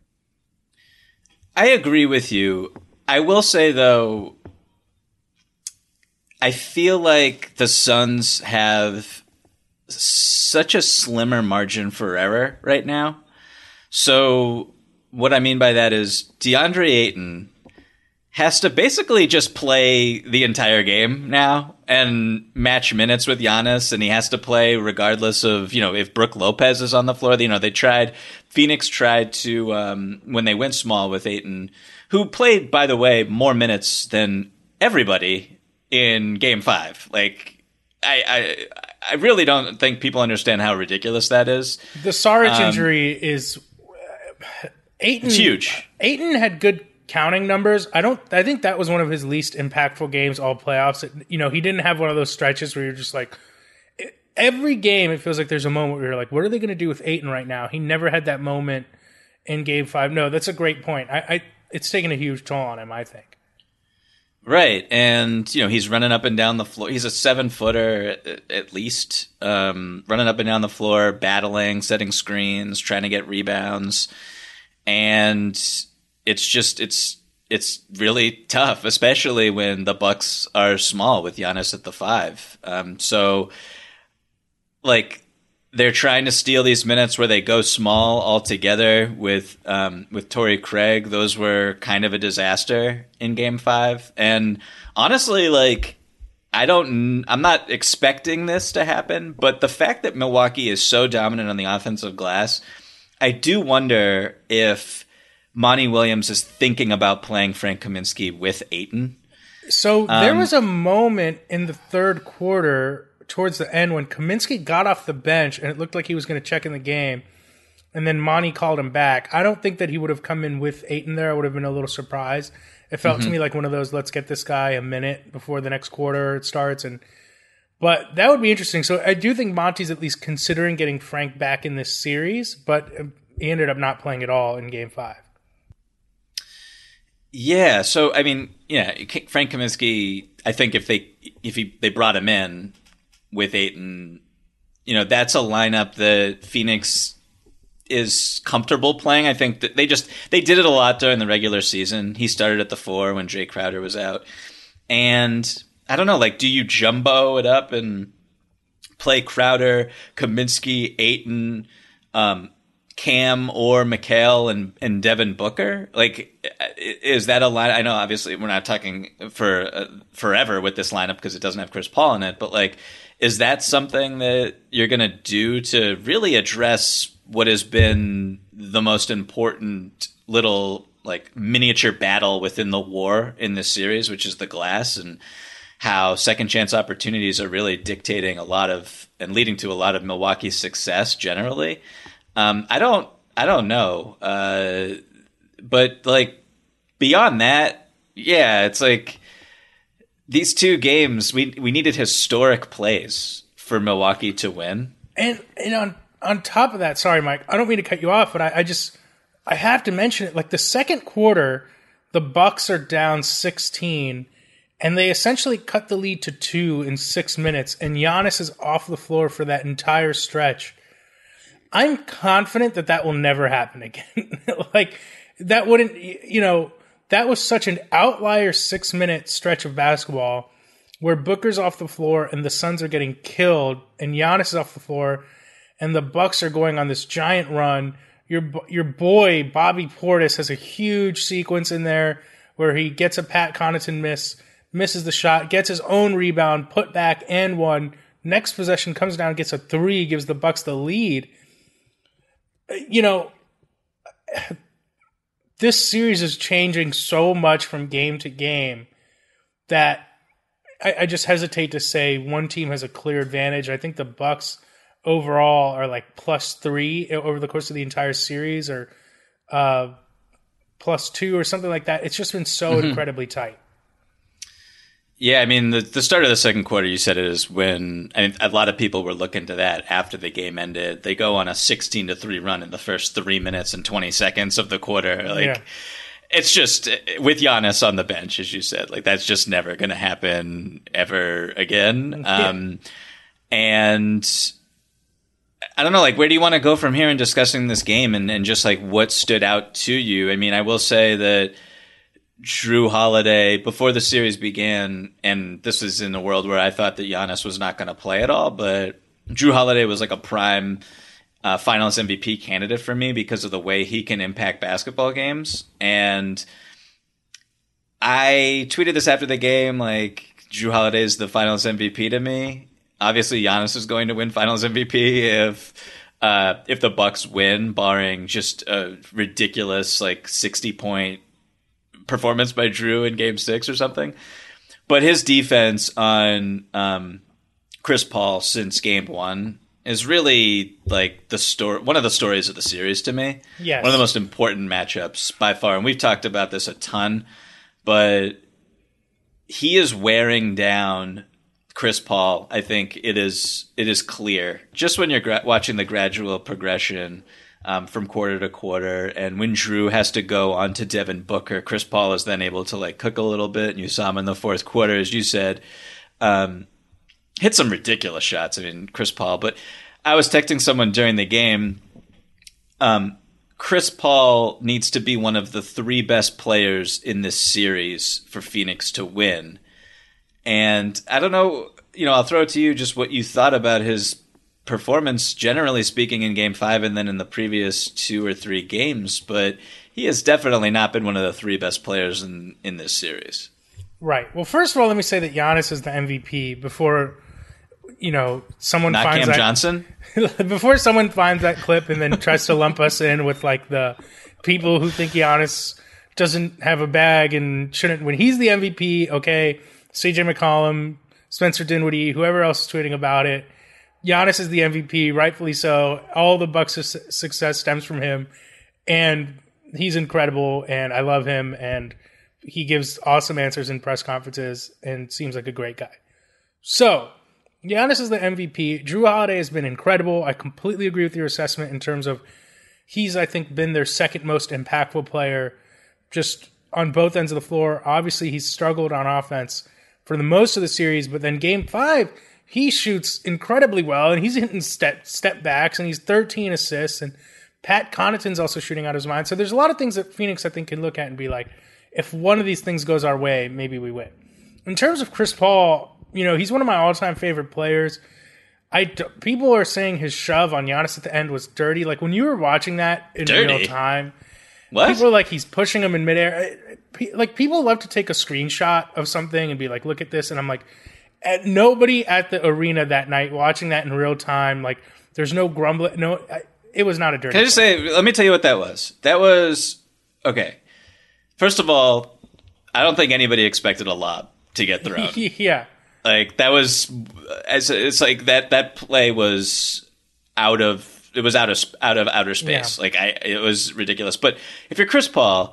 I agree with you. I will say, though, I feel like the Suns have such a slimmer margin for error right now. So what I mean by that is DeAndre Ayton has to basically just play the entire game now and match minutes with Giannis, and he has to play regardless of, you know, if Brook Lopez is on the floor. You know, they tried, Phoenix tried to, um, when they went small with Ayton, who played, by the way, more minutes than everybody in game five. Like, I, I, I really don't think people understand how ridiculous that is. The Saric um, injury is Ayton. It's huge. Ayton had good counting numbers. I don't. I think that was one of his least impactful games all playoffs. It, you know, he didn't have one of those stretches where you're just like, every game it feels like there's a moment where you're like, what are they going to do with Ayton right now? He never had that moment in Game Five. No, that's a great point. I, I it's taken a huge toll on him, I think. Right, and you know he's running up and down the floor. He's a seven footer at, at least, um, running up and down the floor, battling, setting screens, trying to get rebounds, and it's just it's it's really tough, especially when the Bucks are small with Giannis at the five. Um, so, like, they're trying to steal these minutes where they go small altogether with um, with Torrey Craig. Those were kind of a disaster in Game Five, and honestly, like, I don't, I'm not expecting this to happen. But the fact that Milwaukee is so dominant on the offensive glass, I do wonder if Monty Williams is thinking about playing Frank Kaminsky with Ayton. So there um, was a moment in the third quarter towards the end when Kaminsky got off the bench and it looked like he was going to check in the game, and then Monty called him back. I don't think that he would have come in with Ayton there. I would have been a little surprised. It felt mm-hmm. to me like one of those, let's get this guy a minute before the next quarter starts. And but that would be interesting. So I do think Monty's at least considering getting Frank back in this series, but he ended up not playing at all in Game Five. Yeah, so I mean, yeah, Frank Kaminsky, I think if they if he they brought him in with Ayton, you know, that's a lineup that Phoenix is comfortable playing. I think that they just they did it a lot during the regular season. He started at the four when Jay Crowder was out. And I don't know, like, do you jumbo it up and play Crowder, Kaminsky, Ayton, um Cam or Mikal and, and Devin Booker? Like, is that a line? I know obviously we're not talking for uh, forever with this lineup because it doesn't have Chris Paul in it, but like, is that something that you're going to do to really address what has been the most important little like miniature battle within the war in this series, which is the glass, and how second chance opportunities are really dictating a lot of and leading to a lot of Milwaukee's success generally? Um, I don't, I don't know. Uh, but like beyond that, yeah, it's like these two games, we, we needed historic plays for Milwaukee to win. And, and on, on top of that, sorry, Mike, I don't mean to cut you off, but I, I just, I have to mention it. Like the second quarter, the Bucks are down sixteen and they essentially cut the lead to two in six minutes. And Giannis is off the floor for that entire stretch. I'm confident that that will never happen again. Like, that wouldn't, you know, that was such an outlier six-minute stretch of basketball. where Booker's off the floor and the Suns are getting killed, and Giannis is off the floor, and the Bucks are going on this giant run. Your your boy Bobby Portis has a huge sequence in there where he gets a Pat Connaughton miss, misses the shot, gets his own rebound, put back and one. Next possession comes down, gets a three, gives the Bucks the lead. You know, this series is changing so much from game to game that I, I just hesitate to say one team has a clear advantage. I think the Bucks overall are like plus three over the course of the entire series, or uh, plus two or something like that. It's just been so mm-hmm. incredibly tight. Yeah, I mean, the, the start of the second quarter, you said it is when I mean, a lot of people were looking to that after the game ended. They go on a sixteen to three run in the first three minutes and twenty seconds of the quarter. Like, yeah. It's just, with Giannis on the bench, as you said, like, that's just never going to happen ever again. Yeah. Um, and I don't know, like, where do you want to go from here in discussing this game and, and just, like, what stood out to you? I mean, I will say that Jrue Holiday, before the series began, and this was in a world where I thought that Giannis was not going to play at all, but Jrue Holiday was like a prime uh, Finals M V P candidate for me because of the way he can impact basketball games. And I tweeted this after the game, like, Jrue Holiday is the Finals M V P to me. Obviously, Giannis is going to win Finals M V P if uh, if the Bucks win, barring just a ridiculous like sixty point performance by Jrue in Game Six or something. But his defense on um, Chris Paul since Game One is really like the story, one of the stories of the series to me. Yes. One of the most important matchups by far, and we've talked about this a ton. But he is wearing down Chris Paul. I think it is it is clear just when you're gra- watching the gradual progression um, from quarter to quarter, and when Jrue has to go on to Devin Booker, Chris Paul is then able to like cook a little bit. And you saw him in the fourth quarter, as you said, um, hit some ridiculous shots. I mean, Chris Paul. But I was texting someone during the game. Um, Chris Paul needs to be one of the three best players in this series for Phoenix to win. And I don't know, you know, I'll throw it to you just what you thought about his performance, generally speaking, in Game five and then in the previous two or three games. But he has definitely not been one of the three best players in, in this series. Right. Well, first of all, let me say that Giannis is the M V P before, you know, someone not finds Cam that, Johnson? Before someone finds that clip and then tries to lump us in with, like, the people who think Giannis doesn't have a bag and shouldn't win. He's the M V P, okay? C J McCollum, Spencer Dinwiddie, whoever else is tweeting about it. Giannis is the M V P, rightfully so. All the Bucks' success stems from him, and he's incredible, and I love him, and he gives awesome answers in press conferences and seems like a great guy. So, Giannis is the M V P. Jrue Holiday has been incredible. I completely agree with your assessment in terms of he's, I think, been their second most impactful player just on both ends of the floor. Obviously, he's struggled on offense for the most of the series, but then Game five, he shoots incredibly well, and he's hitting step step backs, and he's thirteen assists, and Pat Connaughton's also shooting out of his mind. So there's a lot of things that Phoenix, I think, can look at and be like, if one of these things goes our way, maybe we win. In terms of Chris Paul, you know, he's one of my all-time favorite players. I people are saying his shove on Giannis at the end was dirty. Like, when you were watching that in dirty. real time, what? People are like, he's pushing him in midair. Like, people love to take a screenshot of something and be like, look at this. And I'm like, at, nobody at the arena that night watching that in real time, like, there's no grumbling. No, it was not a dirty. Can I just play. say, let me tell you what that was. That was, okay. First of all, I don't think anybody expected a lob to get thrown. Yeah. Like, that was, it's like that, that play was out of, it was out of, out of outer space. Yeah. Like, I, it was ridiculous. But if you're Chris Paul,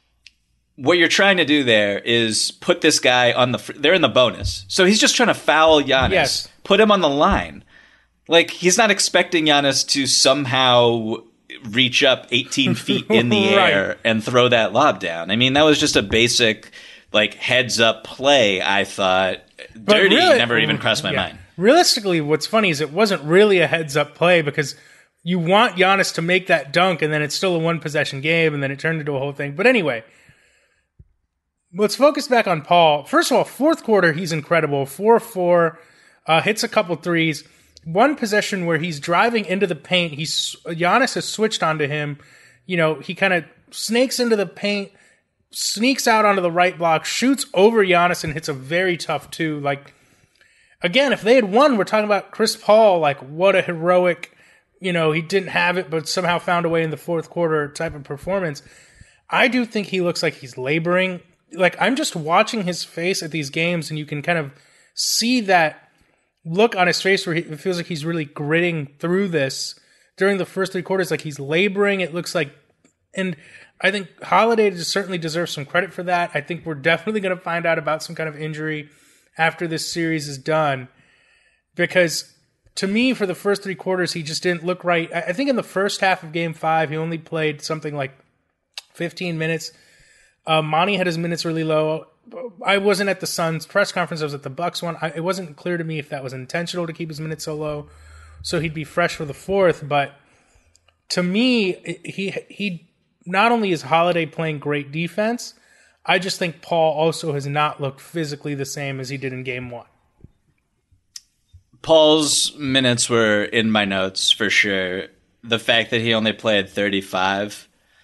what you're trying to do there is put this guy on the, they're in the bonus. So he's just trying to foul Giannis, yes. Put him on the line. Like, he's not expecting Giannis to somehow reach up eighteen feet in the right. air and throw that lob down. I mean, that was just a basic, like, heads up play, I thought. But Dirty really, never even crossed my yeah. mind. Realistically, what's funny is it wasn't really a heads up play because you want Giannis to make that dunk and then it's still a one possession game and then it turned into a whole thing. But anyway, let's focus back on Paul. First of all, fourth quarter, he's incredible. four four, uh, hits a couple threes. One possession where he's driving into the paint. He's Giannis has switched onto him. You know, he kind of snakes into the paint, sneaks out onto the right block, shoots over Giannis, and hits a very tough two. Like, again, if they had won, we're talking about Chris Paul, like, what a heroic, you know, he didn't have it, but somehow found a way in the fourth quarter type of performance. I do think he looks like he's laboring. Like, I'm just watching his face at these games, and you can kind of see that look on his face where he, it feels like he's really gritting through this during the first three quarters. Like, he's laboring. It looks like, and I think Holiday certainly deserves some credit for that. I think we're definitely going to find out about some kind of injury after this series is done, because to me, for the first three quarters, he just didn't look right. I think in the first half of game five, he only played something like fifteen minutes. Uh, Monty had his minutes really low. I wasn't at the Suns press conference. I was at the Bucks one. I, it wasn't clear to me if that was intentional to keep his minutes so low, so he'd be fresh for the fourth. But to me, he he not only is Holiday playing great defense, I just think Paul also has not looked physically the same as he did in game one. Paul's minutes were in my notes for sure. The fact that he only played thirty-five,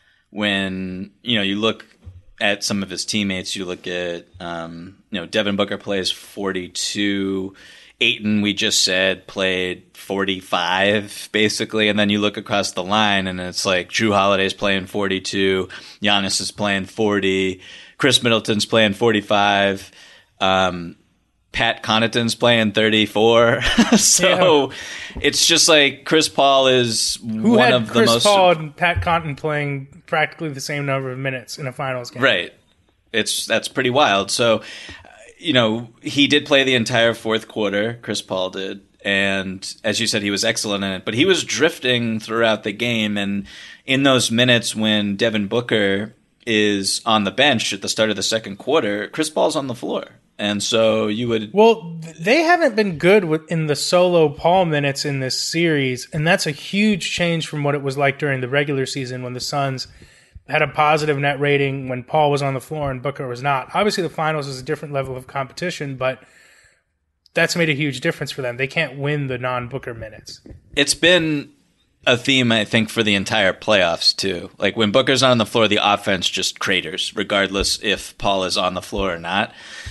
when, you know, you look at some of his teammates, you look at, um, you know, Devin Booker plays forty-two. Ayton, we just said, played forty-five, basically. And then you look across the line, and it's like Jrue Holiday's playing forty-two. Giannis is playing forty. Chris Middleton's playing forty-five. Um, Pat Connaughton's playing thirty-four. So yeah. It's just like Chris Paul is Who one had of Chris the most... Paul and Pat Connaughton playing practically the same number of minutes in a finals game. Right. It's That's pretty wild. So, you know, he did play the entire fourth quarter, Chris Paul did. And as you said, he was excellent in it. But he was drifting throughout the game. And in those minutes when Devin Booker is on the bench at the start of the second quarter, Chris Paul's on the floor. And so you would... Well, they haven't been good with, in the solo Paul minutes in this series, and that's a huge change from what it was like during the regular season when the Suns had a positive net rating when Paul was on the floor and Booker was not. Obviously, the finals is a different level of competition, but that's made a huge difference for them. They can't win the non-Booker minutes. It's been a theme, I think, for the entire playoffs, too. Like, when Booker's on the floor, the offense just craters, regardless if Paul is on the floor or not.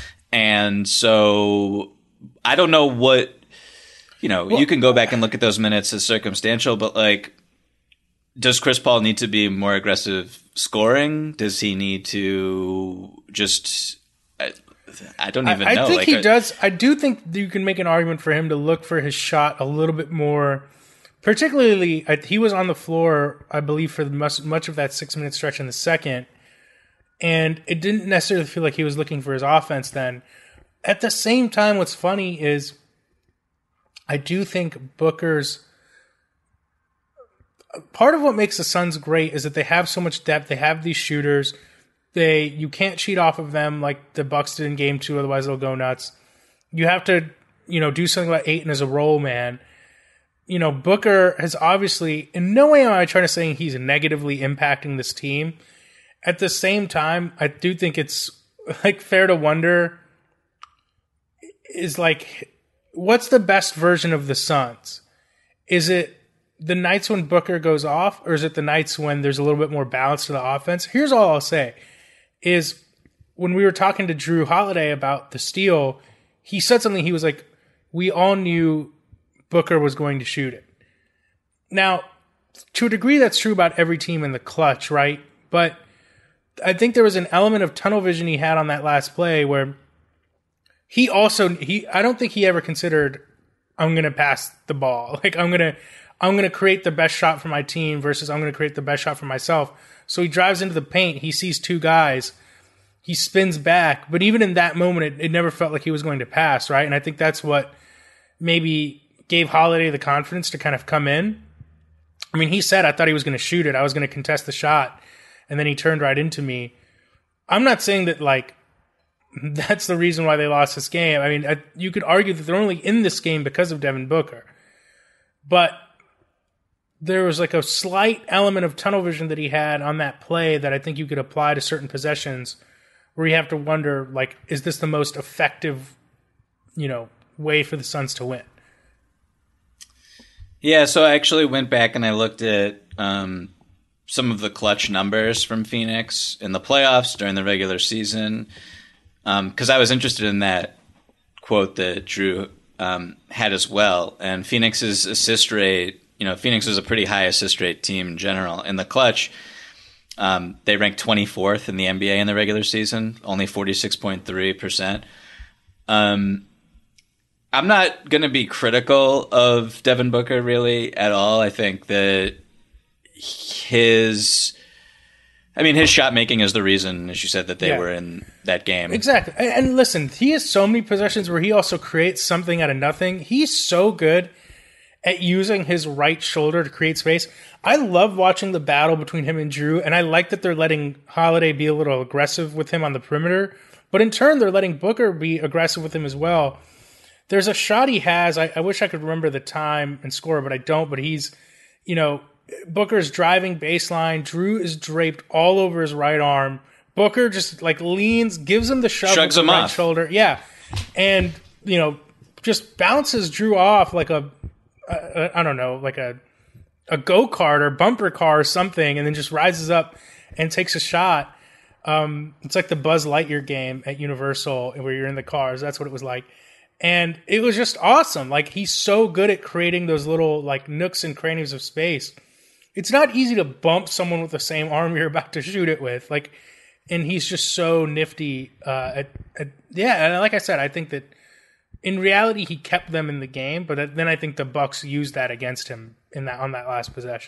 And so I don't know what, you know, well, you can go back and look at those minutes as circumstantial, but like, does Chris Paul need to be more aggressive scoring? Does he need to just, I, I don't even I, know. I think like, he I, does. I do think you can make an argument for him to look for his shot a little bit more, particularly I, he was on the floor, I believe, for much, much of that six minute stretch in the second. And it didn't necessarily feel like he was looking for his offense then. At the same time, what's funny is I do think Booker's... Part of what makes the Suns great is that they have so much depth. They have these shooters. They You can't cheat off of them like the Bucks did in game two, otherwise they'll go nuts. You have to, you know, do something about Ayton as a role man. You know, Booker has obviously... In no way am I trying to say he's negatively impacting this team. At the same time, I do think it's like fair to wonder is like, what's the best version of the Suns? Is it the nights when Booker goes off, or is it the nights when there's a little bit more balance to the offense? Here's all I'll say is when we were talking to Jrue Holiday about the steal, he said something. He was like, we all knew Booker was going to shoot it. Now, to a degree, that's true about every team in the clutch, right? But I think there was an element of tunnel vision he had on that last play where he also he I don't think he ever considered I'm going to pass the ball. Like I'm going to I'm going to create the best shot for my team versus I'm going to create the best shot for myself. So he drives into the paint, he sees two guys, he spins back, but even in that moment it, it never felt like he was going to pass, right? And I think that's what maybe gave Holiday the confidence to kind of come in. I mean, he said I thought he was going to shoot it. I was going to contest the shot. And then he turned right into me. I'm not saying that, like, that's the reason why they lost this game. I mean, I, you could argue that they're only in this game because of Devin Booker. But there was, like, a slight element of tunnel vision that he had on that play that I think you could apply to certain possessions where you have to wonder, like, is this the most effective, you know, way for the Suns to win? Yeah, so I actually went back and I looked at um, some of the clutch numbers from Phoenix in the playoffs during the regular season, because um, I was interested in that quote that Drew um, had as well. And Phoenix's assist rate, you know, Phoenix is a pretty high assist rate team in general. In the clutch, um, they ranked twenty-fourth in the N B A in the regular season, only forty-six point three percent. Um I'm not going to be critical of Devin Booker really at all. I think that his, I mean, his shot making is the reason, as you said, that they yeah. were in that game. Exactly. And, and listen, he has so many possessions where he also creates something out of nothing. He's so good at using his right shoulder to create space. I love watching the battle between him and Drew, and I like that they're letting Holiday be a little aggressive with him on the perimeter. But in turn, they're letting Booker be aggressive with him as well. There's a shot he has. I, I wish I could remember the time and score, but I don't. But he's, you know, Booker's driving baseline. Drew is draped all over his right arm. Booker just like leans, gives him the shove Shrugs with the him right off. shoulder. Yeah. And, you know, just bounces Drew off like a, a I don't know, like a, a go-kart or bumper car or something, and then just rises up and takes a shot. Um, it's like the Buzz Lightyear game at Universal where you're in the cars. That's what it was like. And it was just awesome. Like, he's so good at creating those little, like, nooks and crannies of space. It's not easy to bump someone with the same arm you're about to shoot it with. Like, and he's just so nifty. Uh, at, at, yeah, and like I said, I think that in reality he kept them in the game, but then I think the Bucks used that against him in that on that last possession.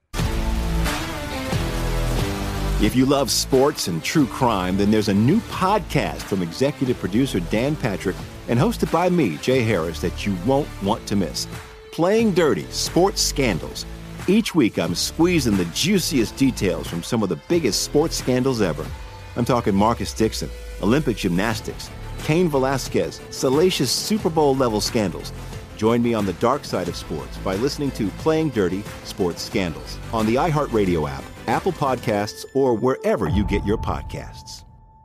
If you love sports and true crime, then there's a new podcast from executive producer Dan Patrick and hosted by me, Jay Harris, that you won't want to miss. Playing Dirty: Sports Scandals. Each week, I'm squeezing the juiciest details from some of the biggest sports scandals ever. I'm talking Marcus Dixon, Olympic gymnastics, Cain Velasquez, salacious Super Bowl-level scandals. Join me on the dark side of sports by listening to Playing Dirty: Sports Scandals on the iHeartRadio app, Apple Podcasts, or wherever you get your podcasts.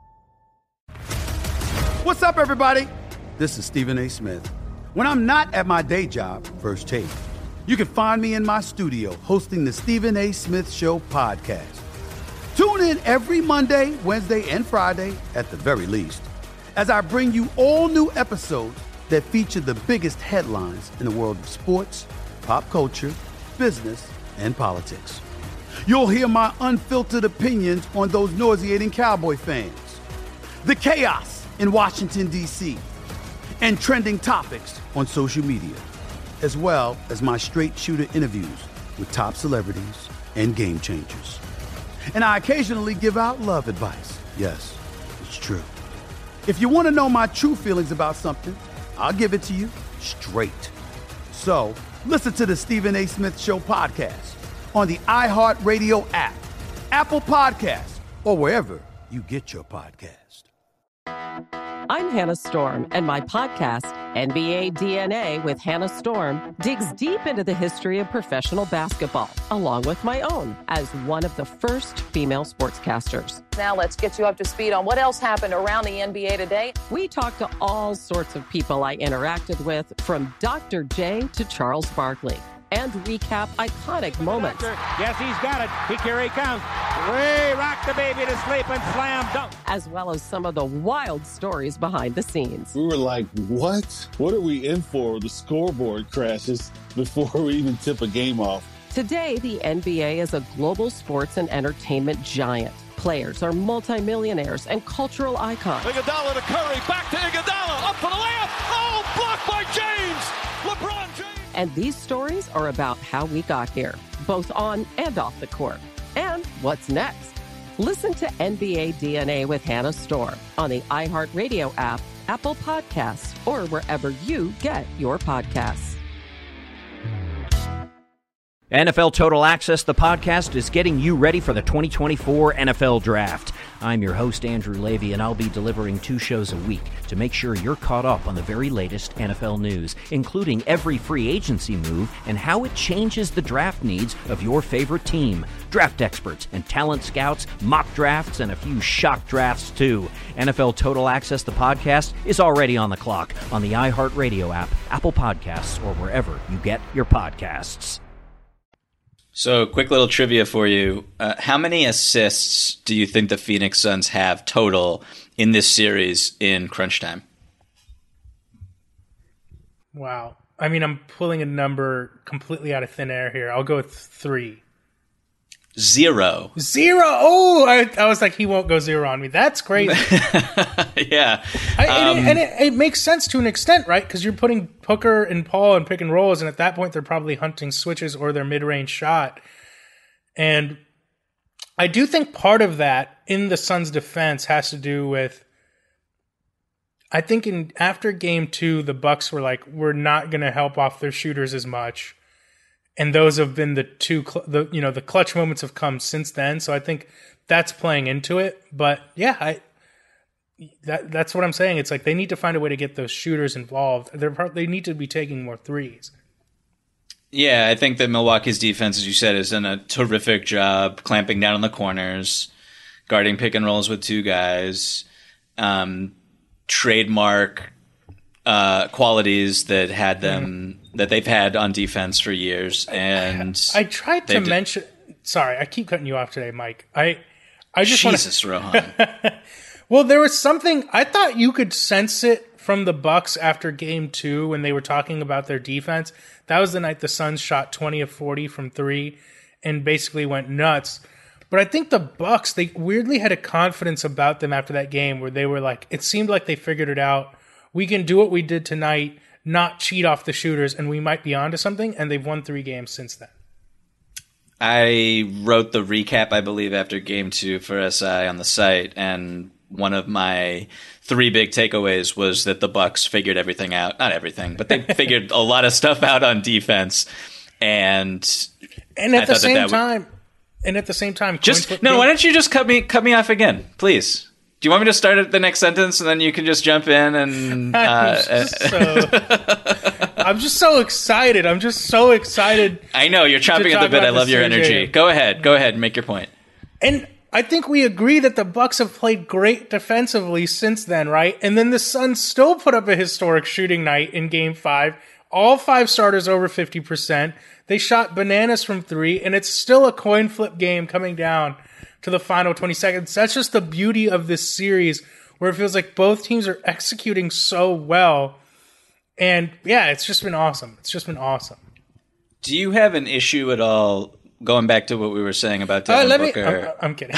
What's up, everybody? This is Stephen A. Smith. When I'm not at my day job, First Take, you can find me in my studio hosting the Stephen A. Smith Show podcast. Tune in every Monday, Wednesday, and Friday, at the very least, as I bring you all new episodes that feature the biggest headlines in the world of sports, pop culture, business, and politics. You'll hear my unfiltered opinions on those nauseating Cowboy fans, the chaos in Washington, D C, and trending topics on social media, as well as my straight shooter interviews with top celebrities and game changers. And I occasionally give out love advice. Yes, it's true. If you want to know my true feelings about something, I'll give it to you straight. So listen to the Stephen A. Smith Show podcast on the iHeartRadio app, Apple Podcasts, or wherever you get your podcast. I'm Hannah Storm, and my podcast, N B A D N A with Hannah Storm, digs deep into the history of professional basketball, along with my own, as one of the first female sportscasters. Now let's get you up to speed on what else happened around the N B A today. We talk to all sorts of people I interacted with, from Doctor J to Charles Barkley, and recap iconic moments. Yes, he's got it. He, here he comes. Way rock the baby to sleep and slam dunk. As well as some of the wild stories behind the scenes. We were like, what? What are we in for? The scoreboard crashes before we even tip a game off. Today, the N B A is a global sports and entertainment giant. Players are multimillionaires and cultural icons. Iguodala to Curry, back to Iguodala, up for the layup. Oh, blocked by James. LeBron James. And these stories are about how we got here, both on and off the court. And what's next? Listen to N B A D N A with Hannah Storm on the iHeartRadio app, Apple Podcasts, or wherever you get your podcasts. N F L Total Access, the podcast, is getting you ready for the twenty twenty-four N F L Draft. I'm your host, Andrew Levy, and I'll be delivering two shows a week to make sure you're caught up on the very latest N F L news, including every free agency move and how it changes the draft needs of your favorite team. Draft experts and talent scouts, mock drafts, and a few shock drafts, too. N F L Total Access, the podcast, is already on the clock on the iHeartRadio app, Apple Podcasts, or wherever you get your podcasts. So, quick little trivia for you. Uh, how many assists do you think the Phoenix Suns have total in this series in crunch time? Wow. I mean, I'm pulling a number completely out of thin air here. I'll go with three. Zero. Zero? Oh, I, I was like, he won't go zero on me. That's crazy. yeah. I, um, and it, and it, it makes sense to an extent, right? Because you're putting Hooker and Paul in pick and rolls, and at that point, they're probably hunting switches or their mid-range shot. And I do think part of that in the Suns' defense has to do with, I think in after game two, the Bucks were like, we're not going to help off their shooters as much. And those have been the two, cl- the you know, the clutch moments have come since then. So I think that's playing into it. But yeah, I that that's what I'm saying. It's like they need to find a way to get those shooters involved. They're they need to be taking more threes. Yeah, I think that Milwaukee's defense, as you said, has done a terrific job clamping down on the corners, guarding pick and rolls with two guys, um, trademark uh, qualities that had them. Mm. that they've had on defense for years. And I, I tried to mention, sorry, I keep cutting you off today, Mike. I, I just Jesus, wanna, Rohan. Well, there was something, I thought you could sense it from the Bucks after game two when they were talking about their defense. That was the night the Suns shot twenty of forty from three and basically went nuts. But I think the Bucks, they weirdly had a confidence about them after that game where they were like, it seemed like they figured it out. We can do what we did tonight, not cheat off the shooters, and we might be onto something, and they've won three games since then. I wrote the recap, I believe, after game two for S I on the site, and one of my three big takeaways was that the Bucks figured everything out. Not everything, but they figured a lot of stuff out on defense. And and at I the same that that time, would... and at the same time, just no. Game. Why don't you just cut me cut me off again, please? Do you want me to start at the next sentence and then you can just jump in and? Uh, I'm, just so, I'm just so excited. I'm just so excited. I know you're chomping at the bit. I love your energy. Go ahead. Go ahead and make your point. And I think we agree that the Bucks have played great defensively since then, right? And then the Suns still put up a historic shooting night in Game Five. All five starters over fifty percent. They shot bananas from three, and it's still a coin flip game coming down to the final twenty seconds. That's just the beauty of this series where it feels like both teams are executing so well. And yeah, it's just been awesome. It's just been awesome. Do you have an issue at all, going back to what we were saying about Devin uh, let Booker? Me, I'm, I'm kidding.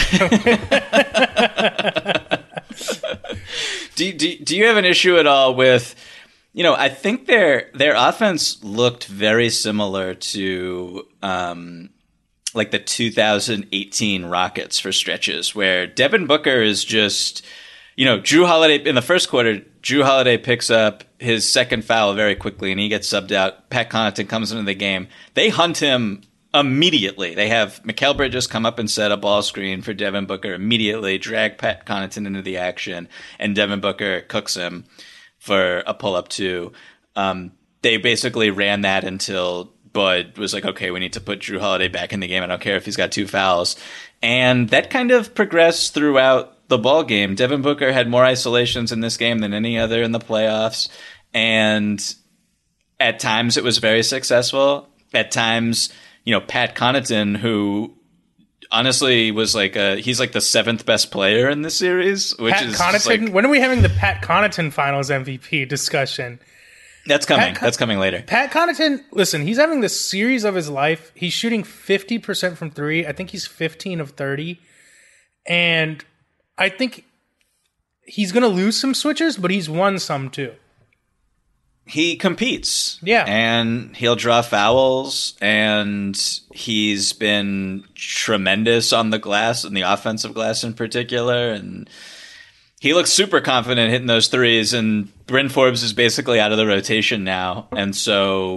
do, do, do you have an issue at all with, you know, I think their their offense looked very similar to um, like the two thousand eighteen Rockets for stretches, where Devin Booker is just, you know, Jrue Holiday in the first quarter. Jrue Holiday picks up his second foul very quickly, and he gets subbed out. Pat Connaughton comes into the game. They hunt him immediately. They have Mikal Bridges come up and set a ball screen for Devin Booker immediately, drag Pat Connaughton into the action, and Devin Booker cooks him for a pull-up two. Um, they basically ran that until Bud was like, okay, we need to put Jrue Holiday back in the game. I don't care if he's got two fouls. And that kind of progressed throughout the ball game. Devin Booker had more isolations in this game than any other in the playoffs. And at times it was very successful. At times, you know, Pat Connaughton, who honestly was like a, he's like the seventh best player in the series, which Pat is Connaughton. Like, when are we having the Pat Connaughton Finals M V P discussion? That's coming. Pat, That's coming later. Pat Connaughton, listen, he's having the series of his life. He's shooting fifty percent from three. I think he's fifteen of thirty. And I think he's going to lose some switches, but he's won some too. He competes. Yeah. And he'll draw fouls, and he's been tremendous on the glass, and the offensive glass in particular, and he looks super confident hitting those threes, and Bryn Forbes is basically out of the rotation now, and so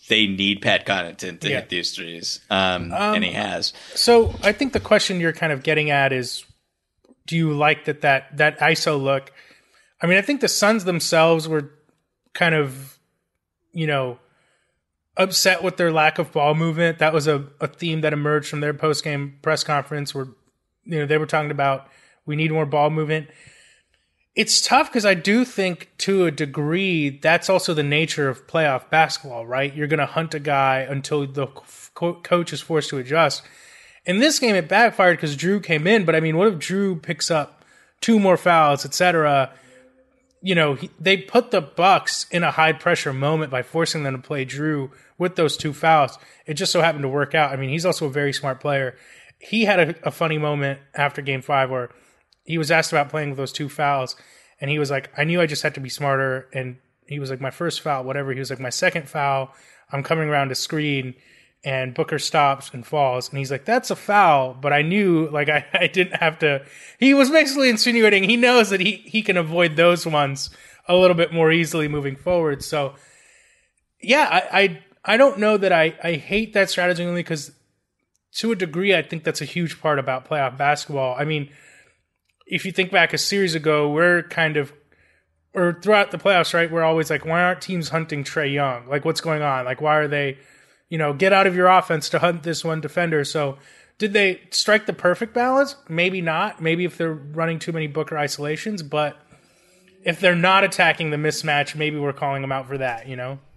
they need Pat Connaughton to Yeah. hit these threes, um, Um, and he has. So I think the question you're kind of getting at is, do you like that that that I S O look? I mean, I think the Suns themselves were kind of, you know, upset with their lack of ball movement. That was a, a theme that emerged from their post-game press conference where, you know, they were talking about we need more ball movement. It's tough because I do think to a degree that's also the nature of playoff basketball, right? You're going to hunt a guy until the co- coach is forced to adjust. In this game, it backfired because Drew came in, but I mean, what if Drew picks up two more fouls, et cetera? You know, he, they put the Bucks in a high pressure moment by forcing them to play Drew with those two fouls. It just so happened to work out. I mean, he's also a very smart player. He had a, a funny moment after game five where he was asked about playing with those two fouls, and he was like, I knew I just had to be smarter. And he was like, my first foul, whatever. He was like, my second foul, I'm coming around to screen, and Booker stops and falls. And he's like, that's a foul, but I knew, like, I, I didn't have to. He was basically insinuating he knows that he, he can avoid those ones a little bit more easily moving forward. So, yeah, I I, I don't know that I, I hate that strategy only because to a degree, I think that's a huge part about playoff basketball. I mean, if you think back a series ago, we're kind of, or throughout the playoffs, right, we're always like, why aren't teams hunting Trae Young? Like, what's going on? Like, why are they, you know, get out of your offense to hunt this one defender? So did they strike the perfect balance? Maybe not. Maybe if they're running too many Booker isolations, but if they're not attacking the mismatch, maybe we're calling them out for that, you know?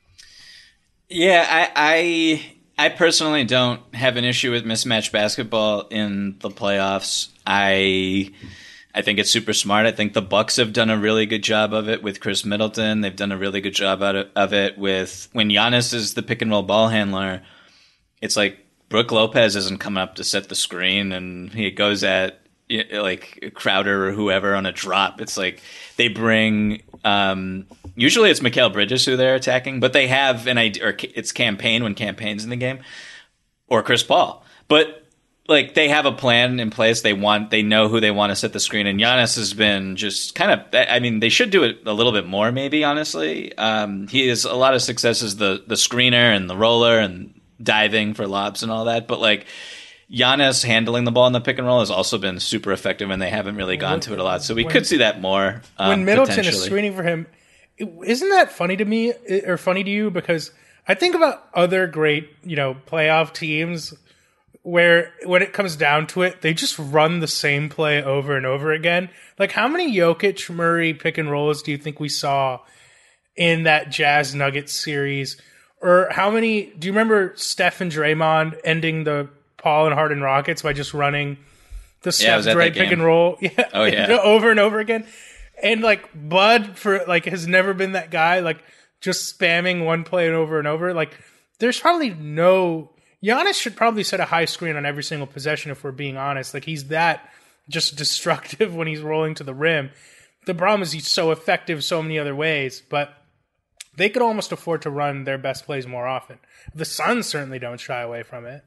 Yeah, I, I, I personally don't have an issue with mismatch basketball in the playoffs. I, I think it's super smart. I think the Bucks have done a really good job of it with Chris Middleton. They've done a really good job out of, of it with when Giannis is the pick and roll ball handler. It's like Brook Lopez isn't coming up to set the screen, and he goes at like Crowder or whoever on a drop. It's like they bring. Um, usually it's Mikal Bridges who they're attacking, but they have an idea. Or it's Campaign when Campaign's in the game, or Chris Paul, but. Like, they have a plan in place. They want, they know who they want to set the screen. And Giannis has been just kind of, I mean, they should do it a little bit more, maybe, honestly. Um, he has a lot of success as the, the screener and the roller and diving for lobs and all that. But, like, Giannis handling the ball in the pick and roll has also been super effective, and they haven't really gone to it a lot. So we when, could see that more. Um, when Middleton is screening for him, isn't that funny to me, or funny to you? Because I think about other great, you know, playoff teams where when it comes down to it, they just run the same play over and over again. Like, how many Jokic Murray pick and rolls do you think we saw in that Jazz Nuggets series? Or how many, do you remember Steph and Draymond ending the Paul and Harden Rockets by just running the Steph yeah, Dre pick and roll yeah, oh, yeah. over and over again? And like Bud for like has never been that guy, like just spamming one play over and over. Like, there's probably no Giannis should probably set a high screen on every single possession if we're being honest. Like, he's that just destructive when he's rolling to the rim. The problem is he's so effective so many other ways, but they could almost afford to run their best plays more often. The Suns certainly don't shy away from it.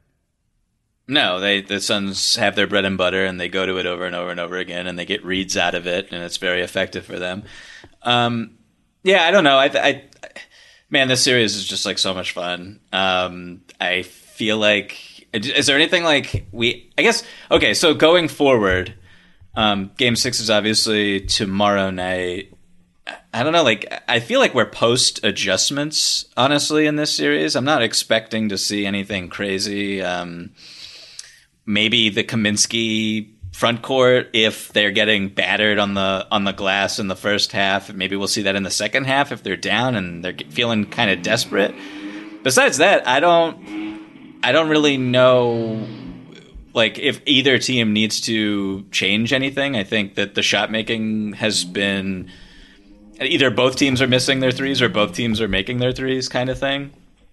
No, they the Suns have their bread and butter, and they go to it over and over and over again, and they get reads out of it, and it's very effective for them. Um, yeah, I don't know. I, I, man, this series is just like so much fun. Um, I feel like, is there anything like we, I guess, okay, so going forward, um, game six is obviously tomorrow night. I don't know, like, I feel like we're post adjustments, honestly, in this series. I'm not expecting to see anything crazy. Um, maybe the Kaminsky front court, if they're getting battered on the on the glass in the first half, maybe we'll see that in the second half if they're down and they're feeling kind of desperate. Besides that, I don't I don't really know, like, if either team needs to change anything. I think that the shot making has been either both teams are missing their threes or both teams are making their threes kind of thing.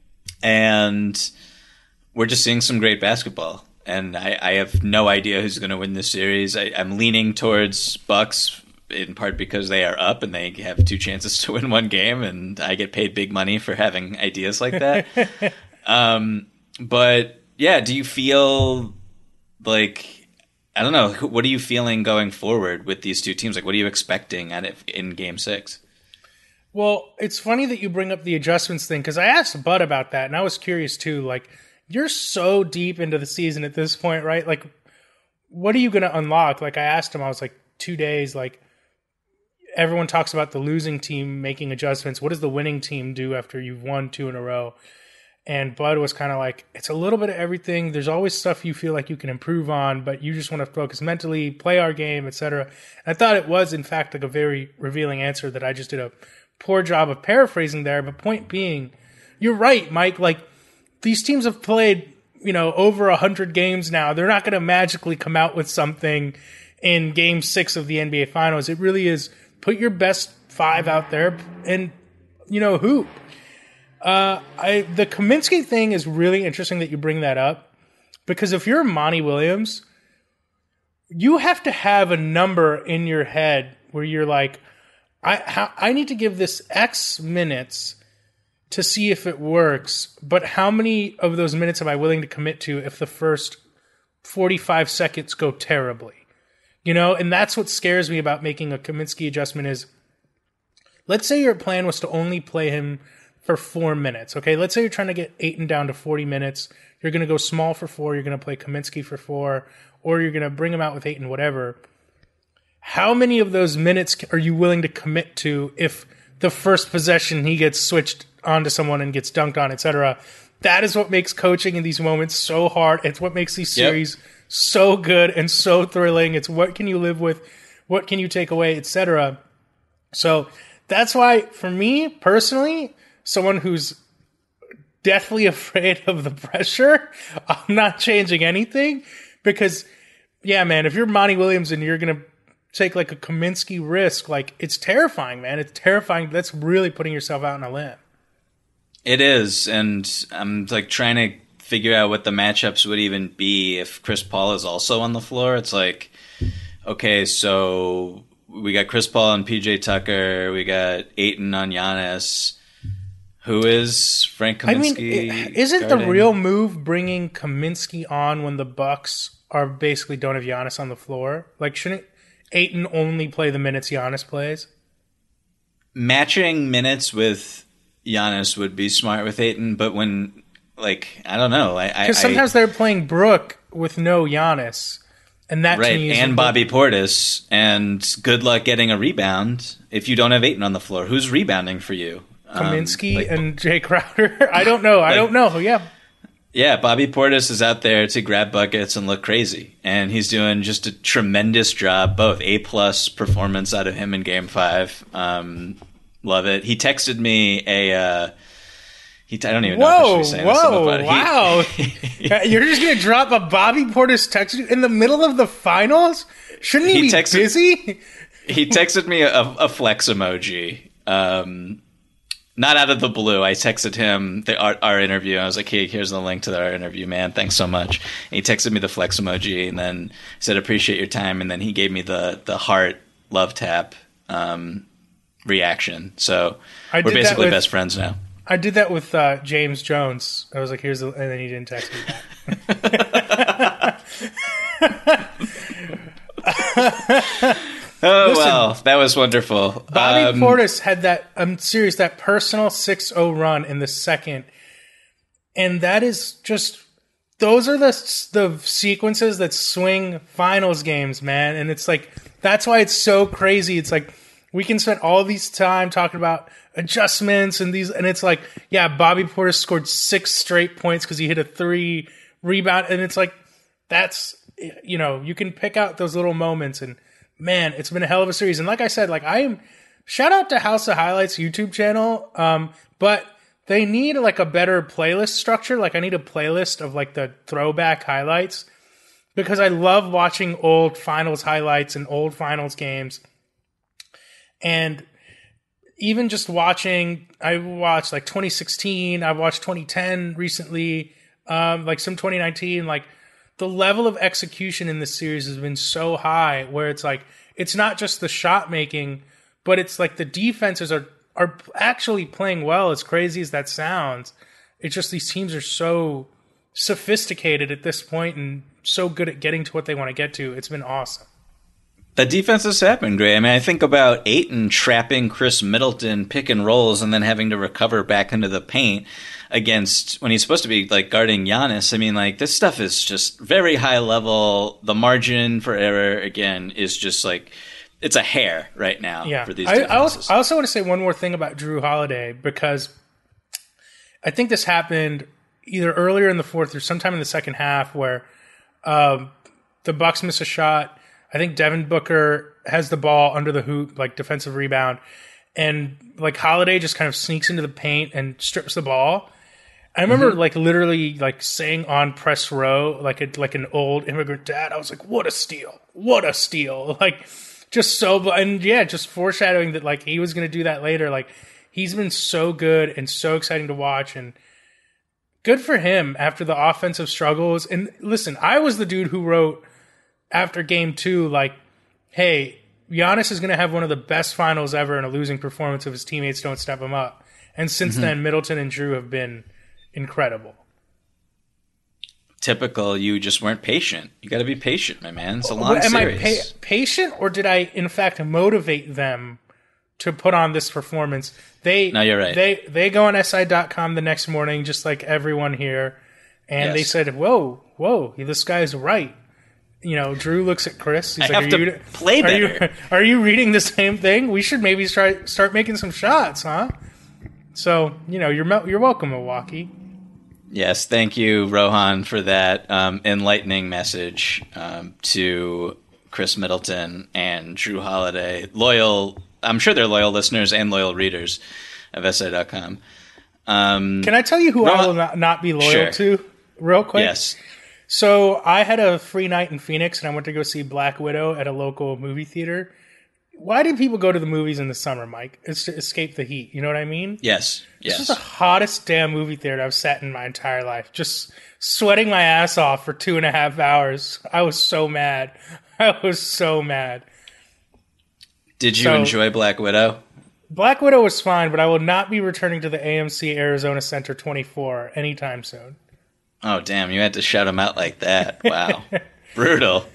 And we're just seeing some great basketball. And I, I have no idea who's going to win this series. I, I'm leaning towards Bucks in part because they are up and they have two chances to win one game, and I get paid big money for having ideas like that. um, but yeah, do you feel like, I don't know, what are you feeling going forward with these two teams? Like, what are you expecting at it in game six? Well, it's funny that you bring up the adjustments thing, because I asked Bud about that, and I was curious too. Like, you're so deep into the season at this point, right? Like, what are you going to unlock? Like, I asked him, I was like, two days, like, everyone talks about the losing team making adjustments. What does the winning team do after you've won two in a row? And Bud was kind of like, it's a little bit of everything. There's always stuff you feel like you can improve on, but you just want to focus mentally, play our game, et cetera. I thought it was, in fact, like a very revealing answer that I just did a poor job of paraphrasing there. But point being, you're right, Mike. Like, these teams have played, you know, over a hundred games now. They're not going to magically come out with something in game six of the N B A Finals. It really is put your best five out there and, you know, hoop. Uh, I the Kaminsky thing is really interesting that you bring that up, because if you're Monty Williams, you have to have a number in your head where you're like, I how, I need to give this X minutes to see if it works, but how many of those minutes am I willing to commit to if the first forty-five seconds go terribly? You know, and that's what scares me about making a Kaminsky adjustment is, let's say your plan was to only play him for four minutes, okay? Let's say you're trying to get Ayton down to forty minutes. You're going to go small for four. You're going to play Kaminsky for four, or you're going to bring him out with Ayton, whatever. How many of those minutes are you willing to commit to if the first possession he gets switched onto someone and gets dunked on, et cetera? That is what makes coaching in these moments so hard. It's what makes these series yep. so good and so thrilling. It's what can you live with, what can you take away, et cetera. So that's why, for me personally, someone who's deathly afraid of the pressure, I'm not changing anything, because, yeah, man, if you're Monty Williams and you're going to take like a Kaminsky risk, like, it's terrifying, man. It's terrifying. That's really putting yourself out on a limb. It is, and I'm like trying to figure out what the matchups would even be if Chris Paul is also on the floor. It's like, okay, so we got Chris Paul and P J Tucker, we got Ayton on Giannis. Who is Frank Kaminsky? I mean, isn't guarding? The real move bringing Kaminsky on when the Bucks are basically don't have Giannis on the floor? Like, shouldn't Ayton only play the minutes Giannis plays? Matching minutes with Giannis would be smart with Ayton, but when, like, I don't know. Because sometimes I, they're playing Brook with no Giannis. And that right, and Bobby Portis, and good luck getting a rebound if you don't have Ayton on the floor. Who's rebounding for you? Kaminsky um, like, and Jay Crowder? I don't know. I like, don't know. Yeah. Yeah, Bobby Portis is out there to grab buckets and look crazy. And he's doing just a tremendous job. Both A-plus performance out of him in Game five. Um, love it. He texted me a... Uh, he t- I don't even know whoa, if I should say whoa, this. Whoa, wow. He, You're just going to drop a Bobby Portis text in the middle of the finals? Shouldn't he, he be texted, busy? He texted me a, a flex emoji. Um... Not out of the blue. I texted him the, our, our interview. I was like, hey, here's the link to our interview, man. Thanks so much. And he texted me the flex emoji and then said, appreciate your time. And then he gave me the, the heart love tap um, reaction. So I we're basically with, best friends now. I did that with uh, James Jones. I was like, here's the, and then he didn't text me back. Oh, listen, well, that was wonderful. Bobby um, Portis had that, I'm serious, that personal six oh run in the second. And that is just, those are the the sequences that swing finals games, man. And it's like, that's why it's so crazy. It's like, we can spend all these time talking about adjustments and these, and it's like, yeah, Bobby Portis scored six straight points because he hit a three rebound. And it's like, that's, you know, you can pick out those little moments and, man, it's been a hell of a series. And like I said, like I am, shout out to House of Highlights YouTube channel. Um, but they need like a better playlist structure. Like I need a playlist of like the throwback highlights because I love watching old finals highlights and old finals games. And even just watching, I watched like twenty sixteen, I've watched twenty ten recently, um, like some twenty nineteen, like the level of execution in this series has been so high where it's like, it's not just the shot making, but it's like the defenses are, are actually playing well, as crazy as that sounds. It's just these teams are so sophisticated at this point and so good at getting to what they want to get to. It's been awesome. The defense has happened, Gray. I mean, I think about Ayton trapping Chris Middleton pick and rolls and then having to recover back into the paint against when he's supposed to be like guarding Giannis. I mean, like this stuff is just very high level. The margin for error again is just like it's a hair right now yeah. for these I, defenses. I also, I also want to say one more thing about Jrue Holiday because I think this happened either earlier in the fourth or sometime in the second half where um, the Bucks miss a shot. I think Devin Booker has the ball under the hoop, like defensive rebound, and like Holiday just kind of sneaks into the paint and strips the ball. I remember mm-hmm. like literally like saying on press row, like a, like an old immigrant dad, I was like, "What a steal! What a steal!" Like just so, and yeah, just foreshadowing that like he was going to do that later. Like he's been so good and so exciting to watch, and good for him after the offensive struggles. And listen, I was the dude who wrote after game two, like, hey, Giannis is going to have one of the best finals ever in a losing performance if his teammates don't step him up. And since mm-hmm. then, Middleton and Jrue have been incredible. Typical, you just weren't patient. You got to be patient, my man. It's a long Am series. I pa- patient, or did I, in fact, motivate them to put on this performance? They, no, you're right. They, they go on S I dot com the next morning, just like everyone here, and yes. they said, whoa, whoa, this guy's right. You know, Jrue looks at Chris. He's I like, have are to you, play are better. You, are you reading the same thing? We should maybe start start making some shots, huh? So, you know, you're you're welcome, Milwaukee. Yes, thank you, Rohan, for that um, enlightening message um, to Chris Middleton and Jrue Holiday. Loyal, I'm sure they're loyal listeners and loyal readers of S I dot com. Um, Can I tell you who Rohan, I will not, not be loyal sure. to, real quick? Yes. So I had a free night in Phoenix, and I went to go see Black Widow at a local movie theater. Why do people go to the movies in the summer, Mike? It's to escape the heat. You know what I mean? Yes. Yes. This was the hottest damn movie theater I've sat in my entire life. Just sweating my ass off for two and a half hours. I was so mad. I was so mad. Did you so, enjoy Black Widow? Black Widow was fine, but I will not be returning to the A M C Arizona Center twenty-four anytime soon. Oh, damn. You had to shout him out like that. Wow. Brutal.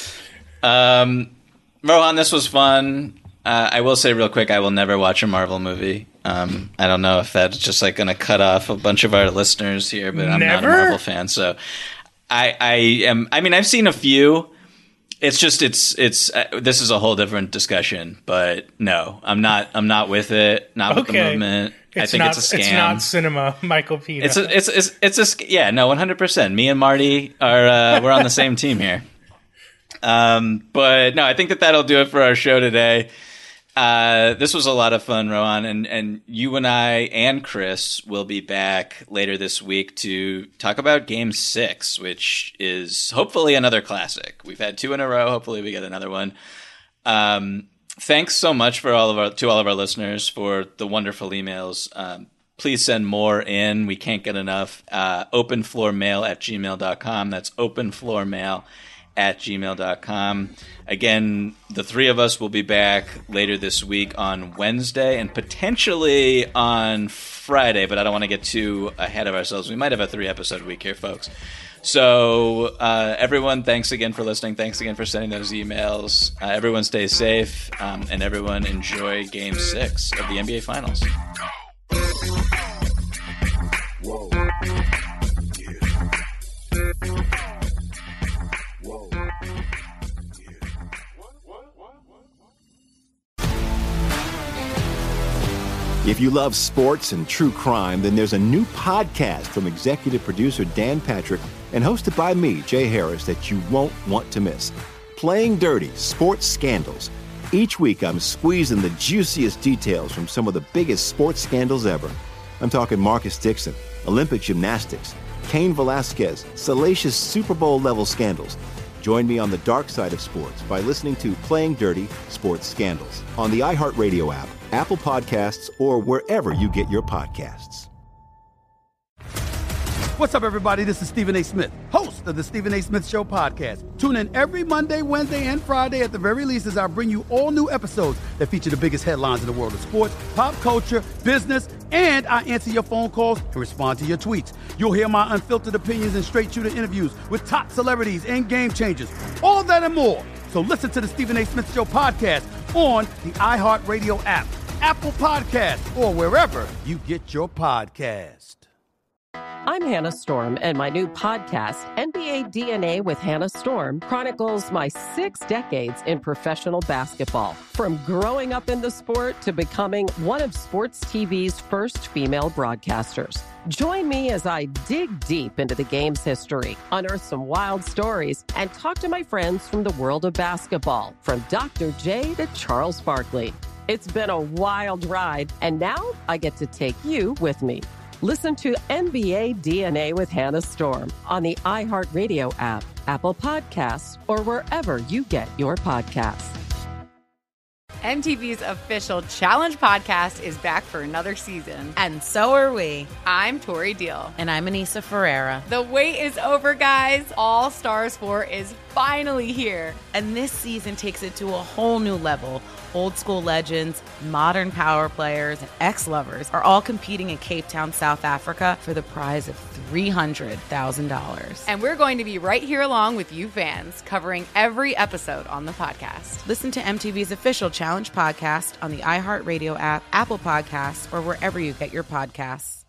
Um, Rohan, this was fun. Uh, I will say real quick, I will never watch a Marvel movie. Um, I don't know if that's just like going to cut off a bunch of our listeners here, but I'm never? not a Marvel fan. So I, I am, I mean, I've seen a few. It's just, it's, it's, uh, this is a whole different discussion, but no, I'm not, I'm not with it. Not with okay. the movement. It's I think not, it's a scam. It's not cinema, Michael Pina. It's a, it's, it's, it's a, yeah, no, one hundred percent. Me and Marty are, uh, we're on the same team here. Um, but no, I think that that'll do it for our show today. Uh, this was a lot of fun, Rohan, and, and you and I and Chris will be back later this week to talk about Game Six, which is hopefully another classic. We've had two in a row. Hopefully we get another one. Um, thanks so much for all of our, to all of our listeners for the wonderful emails. Um, please send more in. We can't get enough. Uh, openfloormail at gmail dot com. That's openfloormail at gmail dot com. Again, the three of us will be back later this week on Wednesday and potentially on Friday, but I don't want to get too ahead of ourselves. We might have a three-episode week here, folks. So uh, everyone, thanks again for listening. Thanks again for sending those emails. Uh, everyone stay safe, um, and everyone enjoy Game six of the N B A Finals. Whoa. If you love sports and true crime, then there's a new podcast from executive producer Dan Patrick and hosted by me, Jay Harris, that you won't want to miss. Playing Dirty: Sports Scandals. Each week, I'm squeezing the juiciest details from some of the biggest sports scandals ever. I'm talking Marcus Dixon, Olympic gymnastics, Cain Velasquez, salacious Super Bowl-level scandals. Join me on the dark side of sports by listening to Playing Dirty: Sports Scandals on the iHeartRadio app, Apple Podcasts, or wherever you get your podcasts. What's up, everybody? This is Stephen A. Smith, host of the Stephen A. Smith Show podcast. Tune in every Monday, Wednesday, and Friday at the very least as I bring you all new episodes that feature the biggest headlines in the world of sports, pop culture, business, and I answer your phone calls and respond to your tweets. You'll hear my unfiltered opinions and straight-shooter interviews with top celebrities and game changers. All that and more. So listen to the Stephen A. Smith Show podcast on the iHeartRadio app, Apple Podcasts, or wherever you get your podcast. I'm Hannah Storm, and my new podcast, N B A D N A with Hannah Storm, chronicles my six decades in professional basketball. From growing up in the sport to becoming one of sports T V's first female broadcasters. Join me as I dig deep into the game's history, unearth some wild stories, and talk to my friends from the world of basketball, from Doctor J to Charles Barkley. It's been a wild ride, and now I get to take you with me. Listen to N B A D N A with Hannah Storm on the iHeartRadio app, Apple Podcasts, or wherever you get your podcasts. M T V's official Challenge podcast is back for another season. And so are we. I'm Tori Deal. And I'm Anissa Ferreira. The wait is over, guys. All Stars four is finally here. And this season takes it to a whole new level. Old school legends, modern power players, and ex-lovers are all competing in Cape Town, South Africa for the prize of three hundred thousand dollars. And we're going to be right here along with you fans, covering every episode on the podcast. Listen to M T V's official Challenge podcast on the iHeartRadio app, Apple Podcasts, or wherever you get your podcasts.